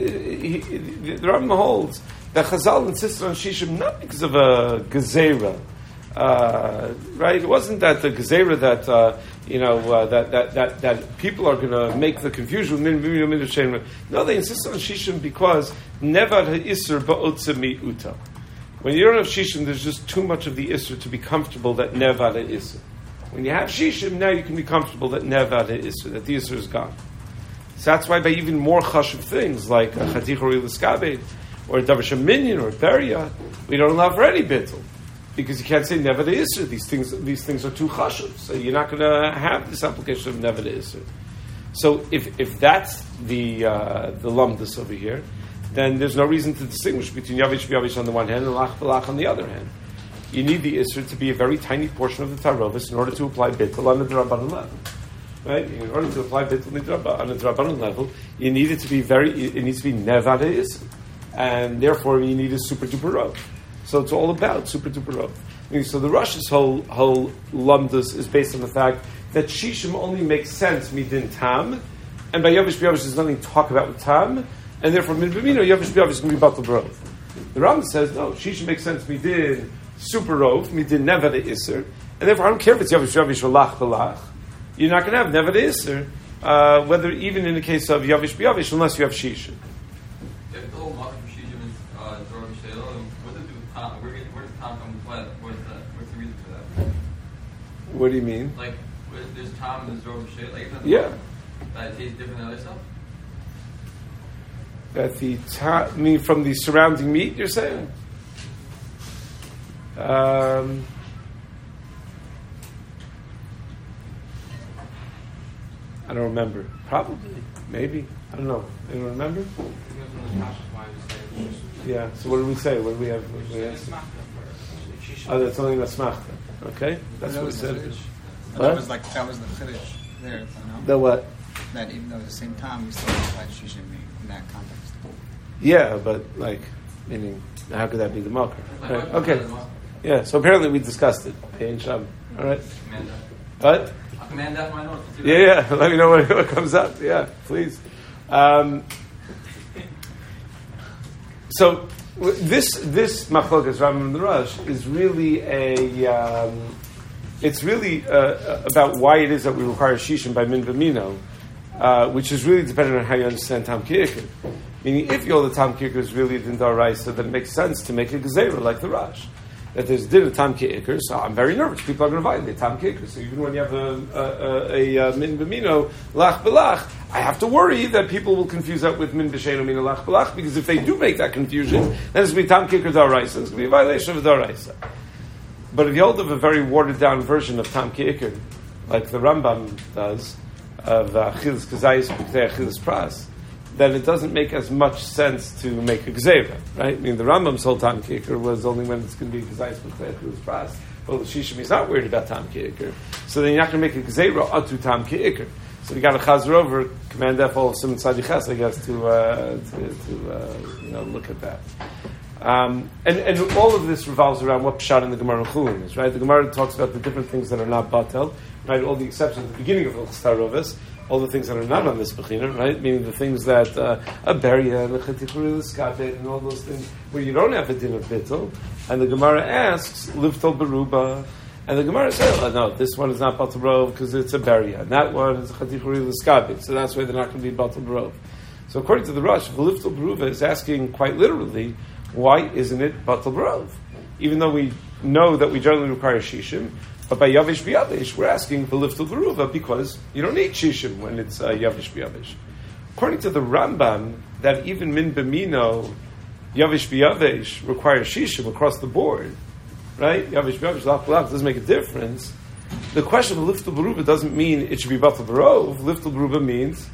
The Rambam holds that Chazal insisted on shishim not because of a gezerah. Uh, right? It wasn't that the gezerah that... Uh, You know uh, that, that that that people are going to make the confusion with min min min min. No, they insist on shishim because nevad ha'isur ba'otza mi'uta. When you don't have shishim, there's just too much of the isur to be comfortable that nevad ha'isur. When you have shishim, now you can be comfortable that nevad ha'isur, that the isur is gone. So that's why by even more chashuv things like a chatich or iluskabed or a davar sheminyan or a beria, we don't allow for any bittul. Because you can't say never the Isser. These things, these things are too chashuv. So you're not going to have this application of never the Isser. So if if that's the uh, the lumdus over here, then there's no reason to distinguish between yavish v'yavish on the one hand and lach v'lach on the other hand. You need the Isser to be a very tiny portion of the tarovis in order to apply bittul on the drabanan level. Right? In order to apply bittul on the drabanan level, you need it to be very. It needs to be never the Isser, and therefore you need a super duper rov. So it's all about super duper rov. So the Rush's whole whole lumdus is based on the fact that shishim only makes sense midin tam, and by yavish b'yavish there's nothing to talk about with tam, and therefore min b'mino yavish b'yavish is going to be batal rov. The Rambam says no, shishim makes sense midin super rov, midin never the iser, and therefore I don't care if it's yavish b'yavish or lach b'lach. You're not going to have never the iser, uh, whether even in the case of yavish b'yavish unless you have shishim. What do you mean? Like, there's Tom and there's Rob Shea. Like, yeah. That tastes different than other stuff? That the ta- I mean, from the surrounding meat, you're saying? Um, I don't remember. Probably. Maybe. I don't know. Anyone remember? Yeah. So what did we say? What did we have? What did we have? Oh, that's only about smachta. Okay, that's what it said. What? That was like that was the chiddush there. No? The what? That even though at the same time we still applied shishim in that context. Yeah, but like, meaning, how could that be the marker? Right. Okay. Yeah. So apparently we discussed it. All right. What? Yeah, yeah. Let me know what, what comes up. Yeah, please. Um, so. This this machlokas Rambam and the Rush is really a um, it's really uh, about why it is that we require shishim by min v'mino, uh, which is really dependent on how you understand tam ki'ikr. Meaning, if you hold the tam ki'ikr is really a din d'oraisa, then it makes sense to make a gezerah like the Rush. That there's din of tam ki'ikr, so I'm very nervous. People are going to violate tam ki'ikr. So even when you have a, a, a, a, a min v'mino lach b'lach, I have to worry that people will confuse that with min b'sheinu min lach b'lach, because if they do make that confusion, then it's going to be tam ki'ikr d'oraisa. It's going to be a violation of d'oraisa. But if you hold of a very watered down version of tam ki'ikr, like the Rambam does, of Achilas Kazayis B'ktei Achilas Pras, then it doesn't make as much sense to make a gzeira, right? I mean, the Rambam's whole tam ki'ikr was only when it's going to be Kazayis B'ktei Achilas Pras. Well, the Shishim is not worried about tam ki'ikr, so then you're not going to make a gzeira atu tam ki'ikr. So we got to chazer over, command F all of Simon Tzadiches, I guess, to uh, to, to uh, you know look at that. Um, and, and all of this revolves around what pshat in the Gemara Chulin is, right? The Gemara talks about the different things that are not batel, right? All the exceptions at the beginning of Hilchos Tarovis, all the things that are not on this bechina, right? Meaning the things that uh, a beria and a chetichur l'skabed and all those things where you don't have a din of bittul. And the Gemara asks livtol beruba, and the Gemara says, oh, no, this one is not batel barov because it's a beria, and that one is a chetichur l'skabed, so that's why they're not going to be batel barov. So according to the Rosh, livtol beruba is asking quite literally, why isn't it batal barov? Even though we know that we generally require shishim, but by yavish b'yavish, we're asking for liftul beruva because you don't need shishim when it's uh, yavish b'yavish. According to the Rambam, that even min b'mino, yavish b'yavish requires shishim across the board, right? Yavish b'yavish, lach b'lach, doesn't make a difference. The question of liftul beruva doesn't mean it should be batal barov. Liftul beruva means,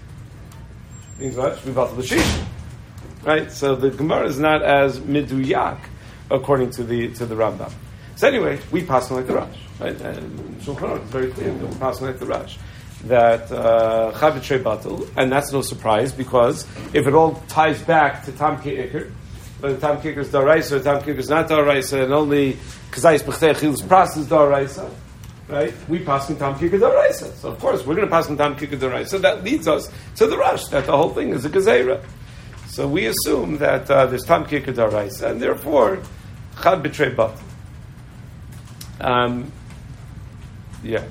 means what? It should be batal b'shishim. Right, so the Gemara is not as miduyak according to the to the Rambam. So anyway, we pass on like the Rosh, right? And Shulchan Aruch is very clear. We pass on like the Rosh that chav b'trei batel, and that's no surprise because if it all ties back to tam ki'ikr, but the tam ki'ikr is d'oraisa, tam ki'ikr is not d'oraisa, and only kazayis b'chtei achilas pras is d'oraisa, right? We pass on tam ki'ikr d'oraisa. So of course we're going to pass on tam ki'ikr d'oraisa. So that leads us to the Rosh that the whole thing is a gezeira. So we assume that uh, there's tam ki'ikr d'oraisa, and therefore chad b'trei batel. Um, yeah.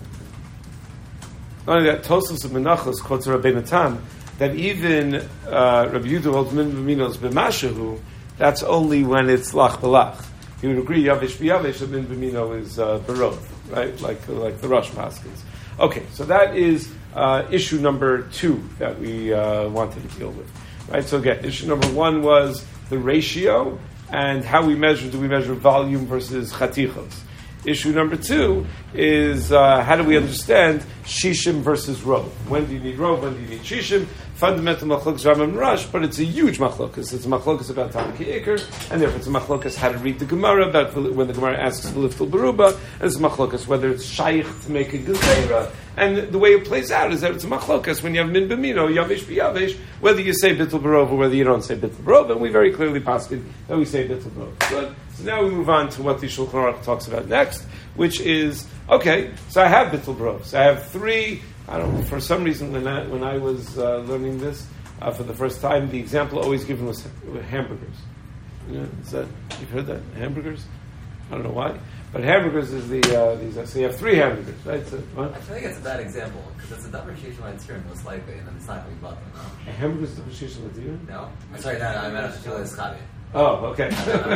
Not only that, Tosfos of Menachos quotes Rabbeinu Tam that even uh, Rabbi Yehuda holds min b'minos b'mashahu. That's only when it's lach b'lach. He would agree yavish b'yavish that min b'mino is uh, barov, right? Like like the Rosh Paskins. Okay, so that is uh, issue number two that we uh, wanted to deal with. Right. So again, issue number one was the ratio and how we measure. Do we measure volume versus chatichos? Issue number two is uh, how do we understand shishim versus rov? When do you need rov? When do you need shishim? Fundamental machlokas Rambam and Rosh, but it's a huge machlokas. It's a machlokas about Tanaki Iker, and therefore it's a machlokas how to read the Gemara, about when the Gemara asks for liftul beruba, and it's a machlokas whether it's shaykh to make a gezerah. And the way it plays out is that it's a machlokas when you have min b'mino, yavish b'yavish, whether you say bittul berov or whether you don't say bittul berov, and we very clearly paskin that we say bittul berov. Good. So now we move on to what the Shulchan Aruch talks about next, which is, okay, so I have bittul berov. So I have three, I don't know, for some reason when I, when I was uh, learning this uh, for the first time, the example always given was hamburgers. You know, is that, you've heard that? Hamburgers? I don't know why. But hamburgers is the, uh, these are, so you have three hamburgers, right? So, what? I feel like it's a bad example, because it's a depreciation line here most likely, and then it's not going to be bought them, no? A hamburger is depreciation line? No? I'm sorry, no, no, I meant a Shula Eschabi. Oh, okay.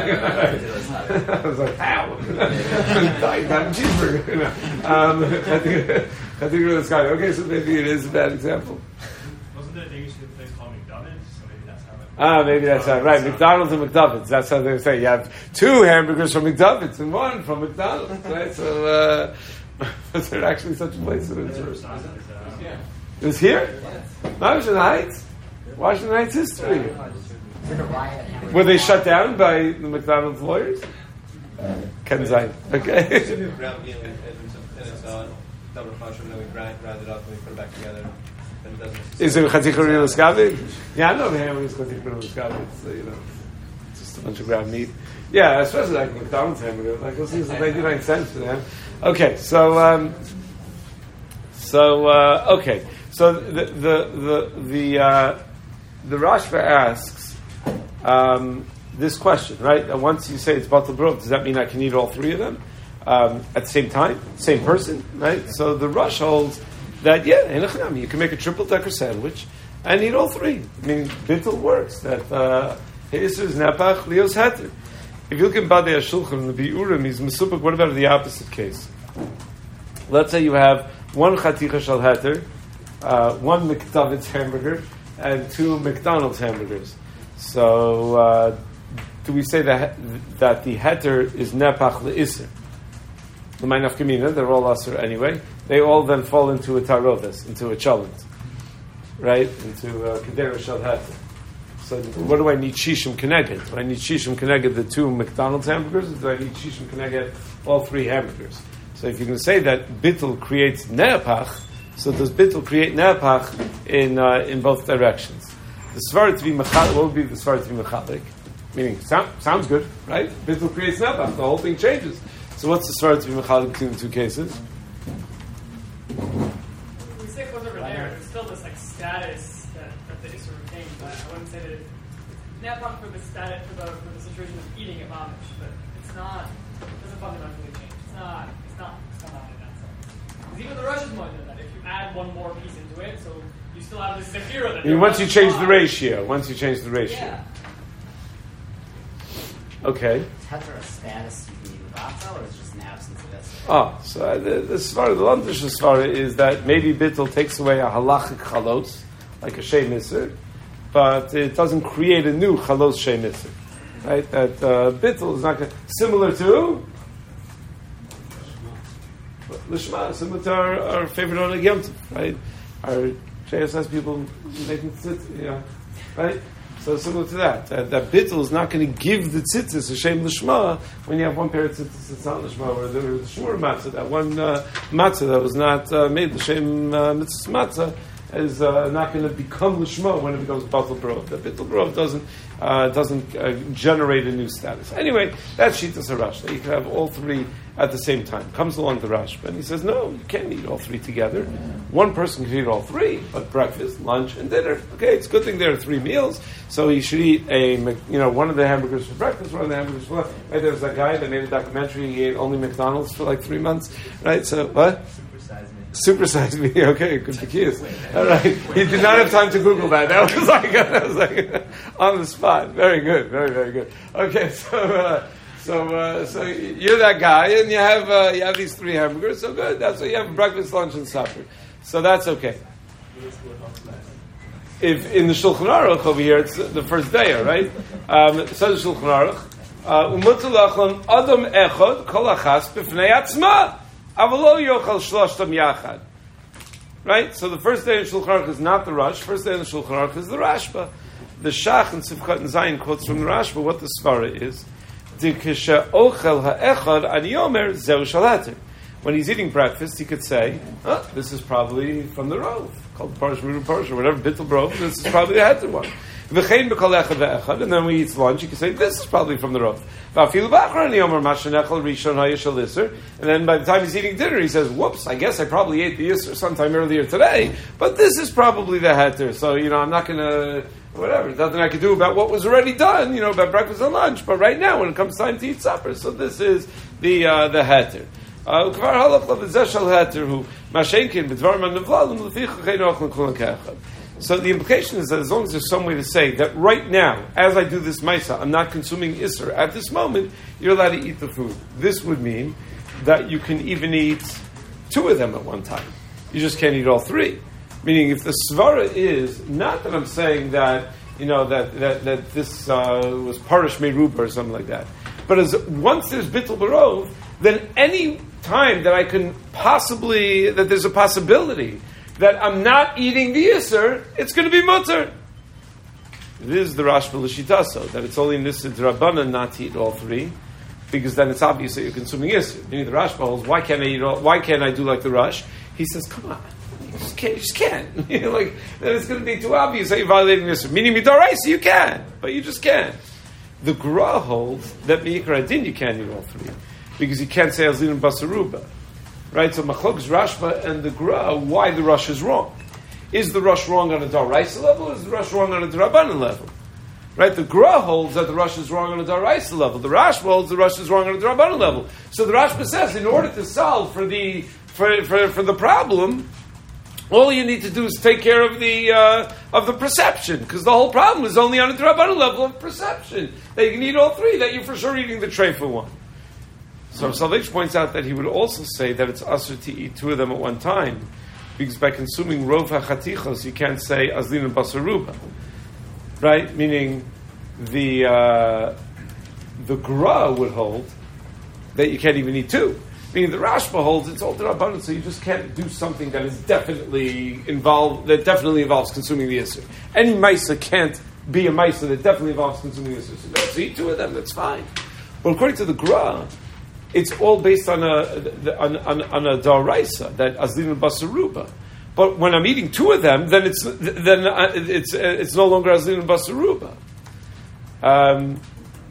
I was like, how? Diet cheeseburger. You know. um, I think I think it was kind of, okay, so maybe it is a bad example. Wasn't there a thing you should place called McDonald's? So maybe that's how it Ah, maybe that's how, right. McDonald's and McDonald's. That's how they say. You have two hamburgers from McDonald's and one from McDonald's, right? So, uh, was there actually such a place in Israel? It was here? Washington Heights? Washington Heights history. Were they shut down by the McDonald's lawyers? Ken Zayn. Okay. Double function, then we grind, grind it up, and we put it back together. Then it doesn't. Is it chatzich real eskavi? Yeah, I know the hamburger is chatzich real eskavi. It's uh, you know, it's just a bunch of ground meat. Yeah, especially like McDonald's hamburger. Like this is ninety-nine cents for them. Okay, so um, so uh, okay, so the the the the uh, the Rashba asks um, this question, right? Uh, once you say it's batal brov, does that mean I can eat all three of them? Um, at the same time, same person, right? So the Rush holds that, yeah, you can make a triple decker sandwich and eat all three. I mean, bittul works. That uh, is nepach lios heter. If you look in Badei HaShulchan, the Biurim, he's mesupik. What about the opposite case? Let's say you have one chaticha shel heter, uh, one McDavid's hamburger, and two McDonald's hamburgers. So, uh, do we say that that the heter is nepach le'iser? The Ma'anaf Kamina, they're all asur anyway. They all then fall into a tarovis, into a cholent, right? Into a kedera shel heter. So what do I need shishim keneged? Do I need shishim keneged the two McDonald's hamburgers, or do I need shishim keneged all three hamburgers? So if you can say that bittul creates ne'apach, so does bittul create ne'apach in uh, in both directions? The svara to be mechalik, what would be the svara to be mechalik? Meaning, sound, sounds good, right? Bittul creates ne'apach, the whole thing changes. So what's the svara to be mechalik between the two cases? We say it goes over there, there's still this like status that, that the Isra retains, but I wouldn't say that it ne'apach for the status for the for the situation of eating it mamish, but it's not it doesn't fundamentally change. It's not it's not it's not in that sense. Because even the Rosh is more than that. If you add one more piece into it, so you still have this zefira that I mean, once you change the ratio, once you change the ratio. Yeah. Okay. Is heter a status to be vata, or is it just an absence of this? Oh, so uh, the, the svara, the Landish svara is that maybe bittul takes away a halachic chalos, like a shei miser, but it doesn't create a new chalos shei miser, right? That uh, bittul is not gonna, similar to lishma, similar to our, our favorite on Yom Tov, right? Our J S S people making tzitz, you know, right? So similar to that, that, that bittul is not going to give the tzitzis a shem l'shma when you have one pair of tzitzis that's not l'shma, or the, the shmur matzah, that one uh, matzah that was not uh, made l'shem uh, mitzvah matzah is uh, not going to become l'shma when it becomes batal brov. The bittul brov doesn't uh, doesn't uh, generate a new status. Anyway, that's Shitas HaRash. You can have all three at the same time. Comes along the Rashba and he says, no, you can't eat all three together. One person can eat all three, but breakfast, lunch, and dinner. Okay, it's a good thing there are three meals, so he should eat a, you know, one of the hamburgers for breakfast, one of the hamburgers for lunch. Right, there was that guy that made a documentary, he ate only McDonald's for like three months, right? So, what? Supersize me. Supersize me, okay, good to kiss. All right, he did not have time to Google that. That was like, that was like on the spot. Very good, very, very good. Okay, so, uh, So, uh, so you're that guy, and you have uh, you have these three hamburgers. So good. That's what you have: breakfast, lunch, and supper. So that's okay. If in the Shulchan Aruch over here, it's the first day, right? Um, says the Shulchan Aruch, "Umutu lachlan adam echad kol achas b'fnei atzma, avalo yochal shloshtam yachad." Right. So the first day in Shulchan Aruch is not the Rush. First day in the Shulchan Aruch is the Rashba. The Shach and Sivkat and Zayin quotes from the Rashba what the svara is. When he's eating breakfast, he could say, oh, this is probably from the Rov, called Parsh Miru Parsh, or whatever, Bittul Brov, this is probably the Heter one. And then when he eats lunch, he could say, this is probably from the Rov. And then by the time he's eating dinner, he says, whoops, I guess I probably ate the Yisr sometime earlier today, but this is probably the Heter. So, you know, I'm not going to... whatever, there's nothing I could do about what was already done, you know, about breakfast and lunch. But right now, when it comes time to eat supper, so this is the uh, the heter. So the implication is that as long as there's some way to say that right now, as I do this Maisa, I'm not consuming Isser, at this moment, you're allowed to eat the food. This would mean that you can even eat two of them at one time. You just can't eat all three. Meaning, if the svara is not that I'm saying that you know that that, that this uh, was parish meruba or something like that, but as once there's bittul barov, then any time that I can possibly that there's a possibility that I'm not eating the iser, it's going to be mutter. This is the Rashba l'shitaso that it's only in this drabanan not to eat all three, because then it's obvious that you're consuming iser. Meaning the Rashba holds, why can't I eat all, why can't I do like the Rush? He says, come on. You just can't. You just can't. You know, like then it's going to be too obvious that you're violating this. Meaning midaraisa, you can, but you just can't. The Gra holds that meikar adin you can't eat all three because you can't say azlin and basaruba, right? So machlokes Rashba and the Gra, why the Rush is wrong? Is the Rush wrong on a daraisa level? Or is the Rush wrong on a drabanan level? Right? The Gra holds that the Rush is wrong on a daraisa level. The Rashba holds the Rush is wrong on a drabanan level. So the Rashba says, in order to solve for the for for, for the problem, all you need to do is take care of the uh, of the perception, because the whole problem is only on a drabanan level of perception. That you can eat all three, that you're for sure eating the treifa one. So Salvage points out that he would also say that it's usher to eat two of them at one time, because by consuming rov hachatichos, you can't say azlin and basaruba, right? Meaning the uh, the Gra would hold that you can't even eat two. Meaning the Rashba holds it's all derabbanan, so you just can't do something that is definitely involved that definitely involves consuming the Isser. Any Maisa can't be a Maisa that definitely involves consuming the Isser. So let's eat two of them, that's fine. But according to the Gra, it's all based on a on, on, on a daraisa that azlin and basaruba. But when I'm eating two of them, then it's then it's it's no longer azlin and basaruba. Um,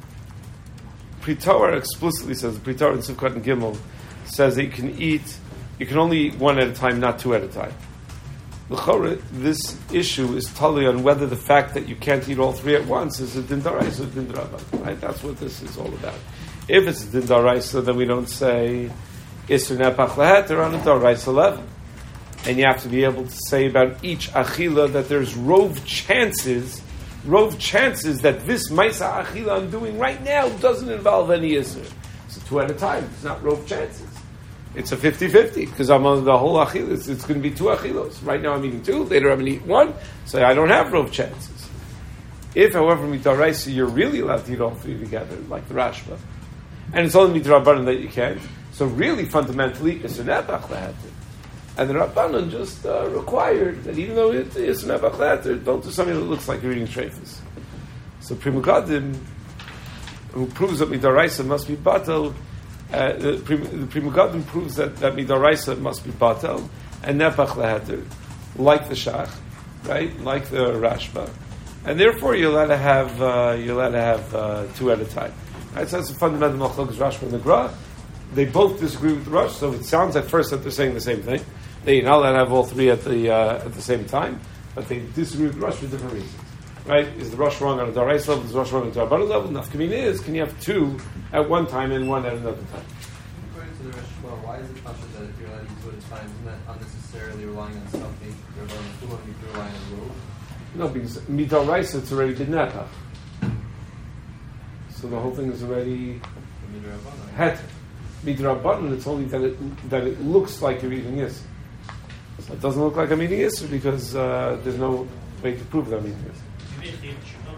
Pritar explicitly says Pritar in Sivkat and Gimel says that you can eat, you can only eat one at a time, not two at a time. L'chorah, this issue is totally on whether the fact that you can't eat all three at once is a din daraisa or a din d'rabbanan, right? That's what this is all about. If it's a din daraisa, then we don't say isur nepach leheter on a daraisa level. And you have to be able to say about each achila that there's rov chances, rov chances that this maisa achila I'm doing right now doesn't involve any isur. So two at a time, it's not rov chances. It's a fifty-fifty, because I'm on the whole achila. It's, it's going to be two achilos. Right now I'm eating two, later I'm going to eat one, so I don't have rov chances. If, however, mitaraisa, you're really allowed to eat all three together, like the Rashba, and it's only mitarabbanan that you can't, so really, fundamentally, it's an nepach leheter. And the Rabbanan just uh, required that even though it is an nepach leheter, don't do something that looks like you're eating treifas. So Pri Megadim, who proves that midaraisa must be batal, Uh, the Pri Megadim proves that, that midaraisa must be batal and nepach leheter, like the shach, right, like the Rashba, and therefore you're allowed to have uh, you're allowed to have uh, two at a time. Right, so that's the fundamental machlokes Rashba and the Gra. They both disagree with the Rush, so it sounds at first that they're saying the same thing. They're not allowed to have all three at the uh, at the same time, but they disagree with the Rush for different reasons. Right? Is the Rush wrong on a daraisa level? Is the Rush wrong on a darabanan level? Nafkamina is, can you have two at one time and one at another time? According to the Rosh Hashanah, why is it conscious that if you're allowed to use two at a time, isn't that unnecessarily relying on something? You're relying on two and you're relying on the rule? No, because midaraisa it's already been nepach. So the whole thing is already Het. Midrabanan, it's only that it that it looks like you're eating Yisr. So it doesn't look like I'm eating Yisr because uh, there's no way to prove that I'm eating Yisr.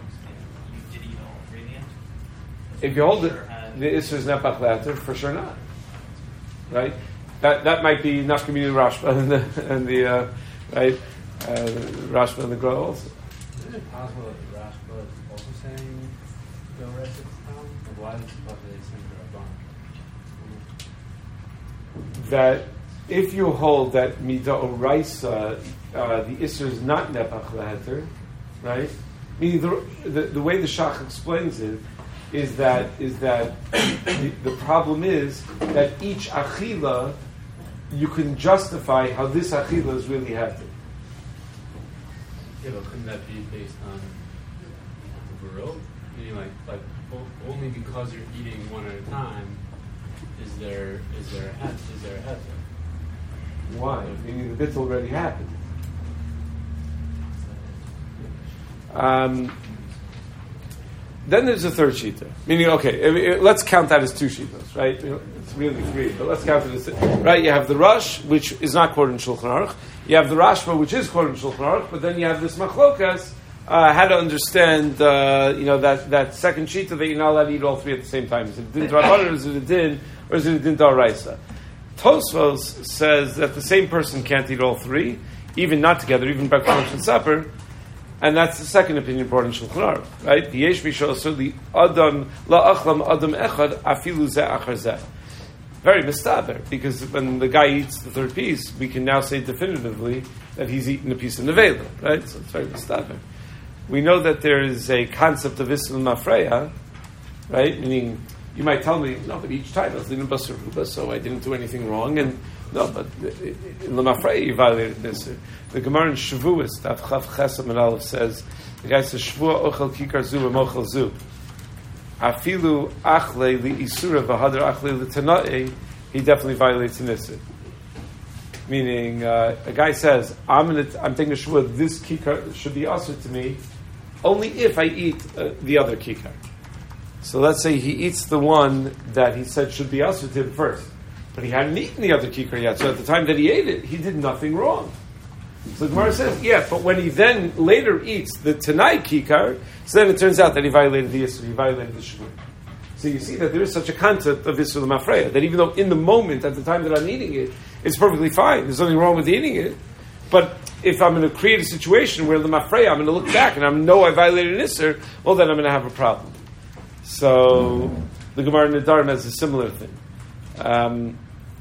If you hold it, the Isser is nepach leheter, for sure not. Right? That that might be Nafkaminu Rashba and the, and the uh, right uh, Rashba and the Gra also. Isn't it possible that Rashba is also saying the rest of the time? Or why is it supposed to say Rabban? That if you hold that Midah Oraisa, uh, the Isser is not nepach leheter, right? Meaning the, the the way the Shach explains it is that is that the, the problem is that each achila you can justify how this achila is really heter. Yeah, but couldn't that be based on the world? Meaning, like, like o- only because you're eating one at a time is there is there a het is there a het? Why? Meaning the bit already happened. Um, then there's a third shita. Meaning, okay, it, it, let's count that as two shitas, right? You know, it's really three, but let's count it as right. You have the Rush, which is not quoted in Shulchan Aruch. You have the Rashba, which is quoted in Shulchan Aruch, but then you have this machlokas. Uh, how to understand, uh, you know, that, that second shita that you're not allowed to eat all three at the same time? Is it din drabanan, or is it a din, or is it a din daraisa? Tosfos says that the same person can't eat all three, even not together, even breakfast, lunch, and supper. And that's the second opinion brought in Shulchan Aruch, right? The yesh mishosur the adam la achlam adam echad afilu ze achar zeh. Very mistaber, because when the guy eats the third piece, we can now say definitively that he's eaten a piece of nevela, right? So it's very mistaber. We know that there is a concept of islam mafreya, right? Meaning, you might tell me, no, but each time I was eating basaruba, so I didn't do anything wrong, and no, but in Lamafrei you violated this. The Gemara in Shavuos, Daf Chav Chesam and Aleph says, the guy says, Shavua ochel kikar zu v'mochel zu. Afilu achle li isura v'hadar achle li tana'e, he definitely violates an issur. Meaning, uh, a guy says, I'm gonna, I'm taking a Shavua, this kikar should be usher to me, only if I eat uh, the other kikar. So let's say he eats the one that he said should be usher to him first. But he hadn't eaten the other kikar yet, so at the time that he ate it, he did nothing wrong. So the Gemara says, yeah, but when he then later eats the Tanai kikar, so then it turns out that he violated the Yisur, he violated the Shvur. So you see that there is such a concept of Yisur L'Mafreya, that even though in the moment, at the time that I'm eating it, it's perfectly fine, there's nothing wrong with eating it, but if I'm going to create a situation where L'Mafreya, I'm going to look back and I know I violated an Yisur, well then I'm going to have a problem. So the Gemara in Nedarim has a similar thing. Um,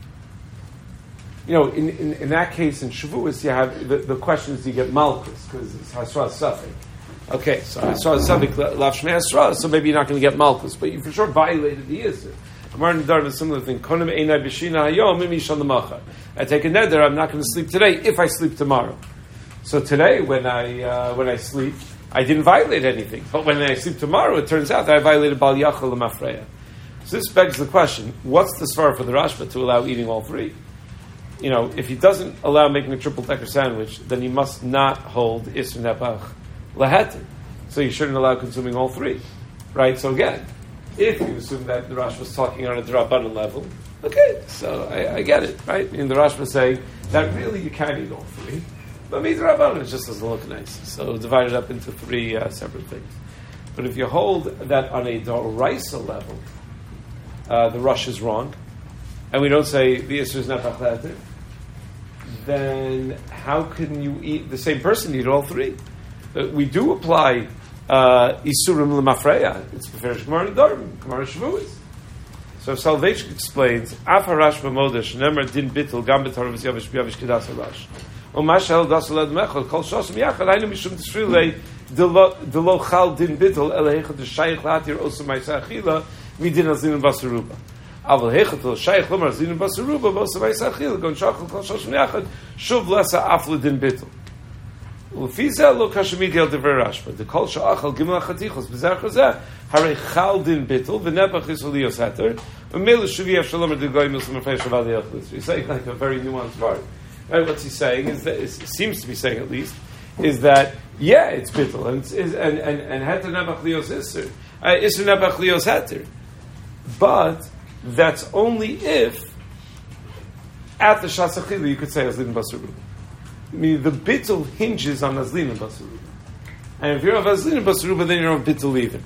you know, in, in, in that case, in Shavuos, you have, the, the question is, do you get Malchus? Because it's Hasra Safik. Okay, so Hasra Safik, Lav Shmei Hasra, so maybe you're not going to get Malchus, but you for sure violated the Yisr. Gemara in Nedarim is a similar thing. Konim einai b'shina hayom imi shal nemacha. I take a neder, I'm not going to sleep today if I sleep tomorrow. So today, when I uh, when I sleep, I didn't violate anything. But when I sleep tomorrow, it turns out that I violated Bal Yachal L'Mafreya. So this begs the question, what's the svara for the Rashba to allow eating all three? You know, if he doesn't allow making a triple decker sandwich, then he must not hold Isr Nepach Leheter. So you shouldn't allow consuming all three. Right? So again, if you assume that the Rashba was talking on a Drabanan level, okay, so I, I get it, right? And the Rashba saying that really you can't eat all three. But Midrabanan just doesn't look nice. So divide it up into three uh, separate things. But if you hold that on a Doraisa level, uh, the rush is wrong, and we don't say the Isra is Nepach Leheter, then how can you eat, the same person eat all three? Uh, we do apply uh, Isurim L'Mafreya. It's Beferish Gemara Nedarim, Gemara Shavuos. So Salvation explains, Af harash b'modesh, nemer din bittul, gam b'tar v'zyavish b'yavish kedas harash. Umashal das led mechol, kol shosam yachad, hainu mishum tishrilei, delo chal din bittul, ele hechad d'shayich latir osam ma'isa achila, midin azinin basaruba. Aval hechad d'lo shayich lomar azinin basaruba, osam ma'isa achila, gon shachal kol shosam yachad, shuv lesa afle din bittul. Ufiza lo kashamid yel dever Rashba. The kol shachal gimel achatichos b'zar chazeh, harei chal din bittul, v'nepach yisolios heter, v'mele shuvi avshalom erdigoy milsum afei shaval yachlis. He's saying like a very nuanced part. Right, what's he saying is that it seems to be saying at least is that yeah, it's bittul and it's, and and and heter nebach lios iser uh, iser nebach lios heter, but that's only if at the Shas Achilu you could say Azlin Basar Ruba. I mean, the bittul hinges on Azlin Basar Ruba. And if you're of Azlin Basar Ruba, then you're of bittul even.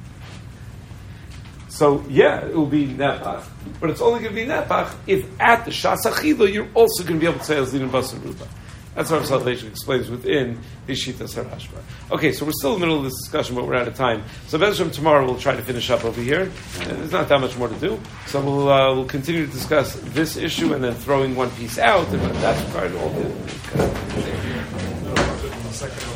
So, yeah, it will be Nepach, but it's only going to be Nepach if at the Shas Achilu you're also going to be able to say Azlin Basar Ruba. That's what Rav Salvation explains within his Shitas HaRashba. Okay, so we're still in the middle of this discussion, but we're out of time. So Bez Hashem, tomorrow we'll try to finish up over here. And there's not that much more to do. So we'll uh, we'll continue to discuss this issue and then throwing one piece out, and that's part of all the...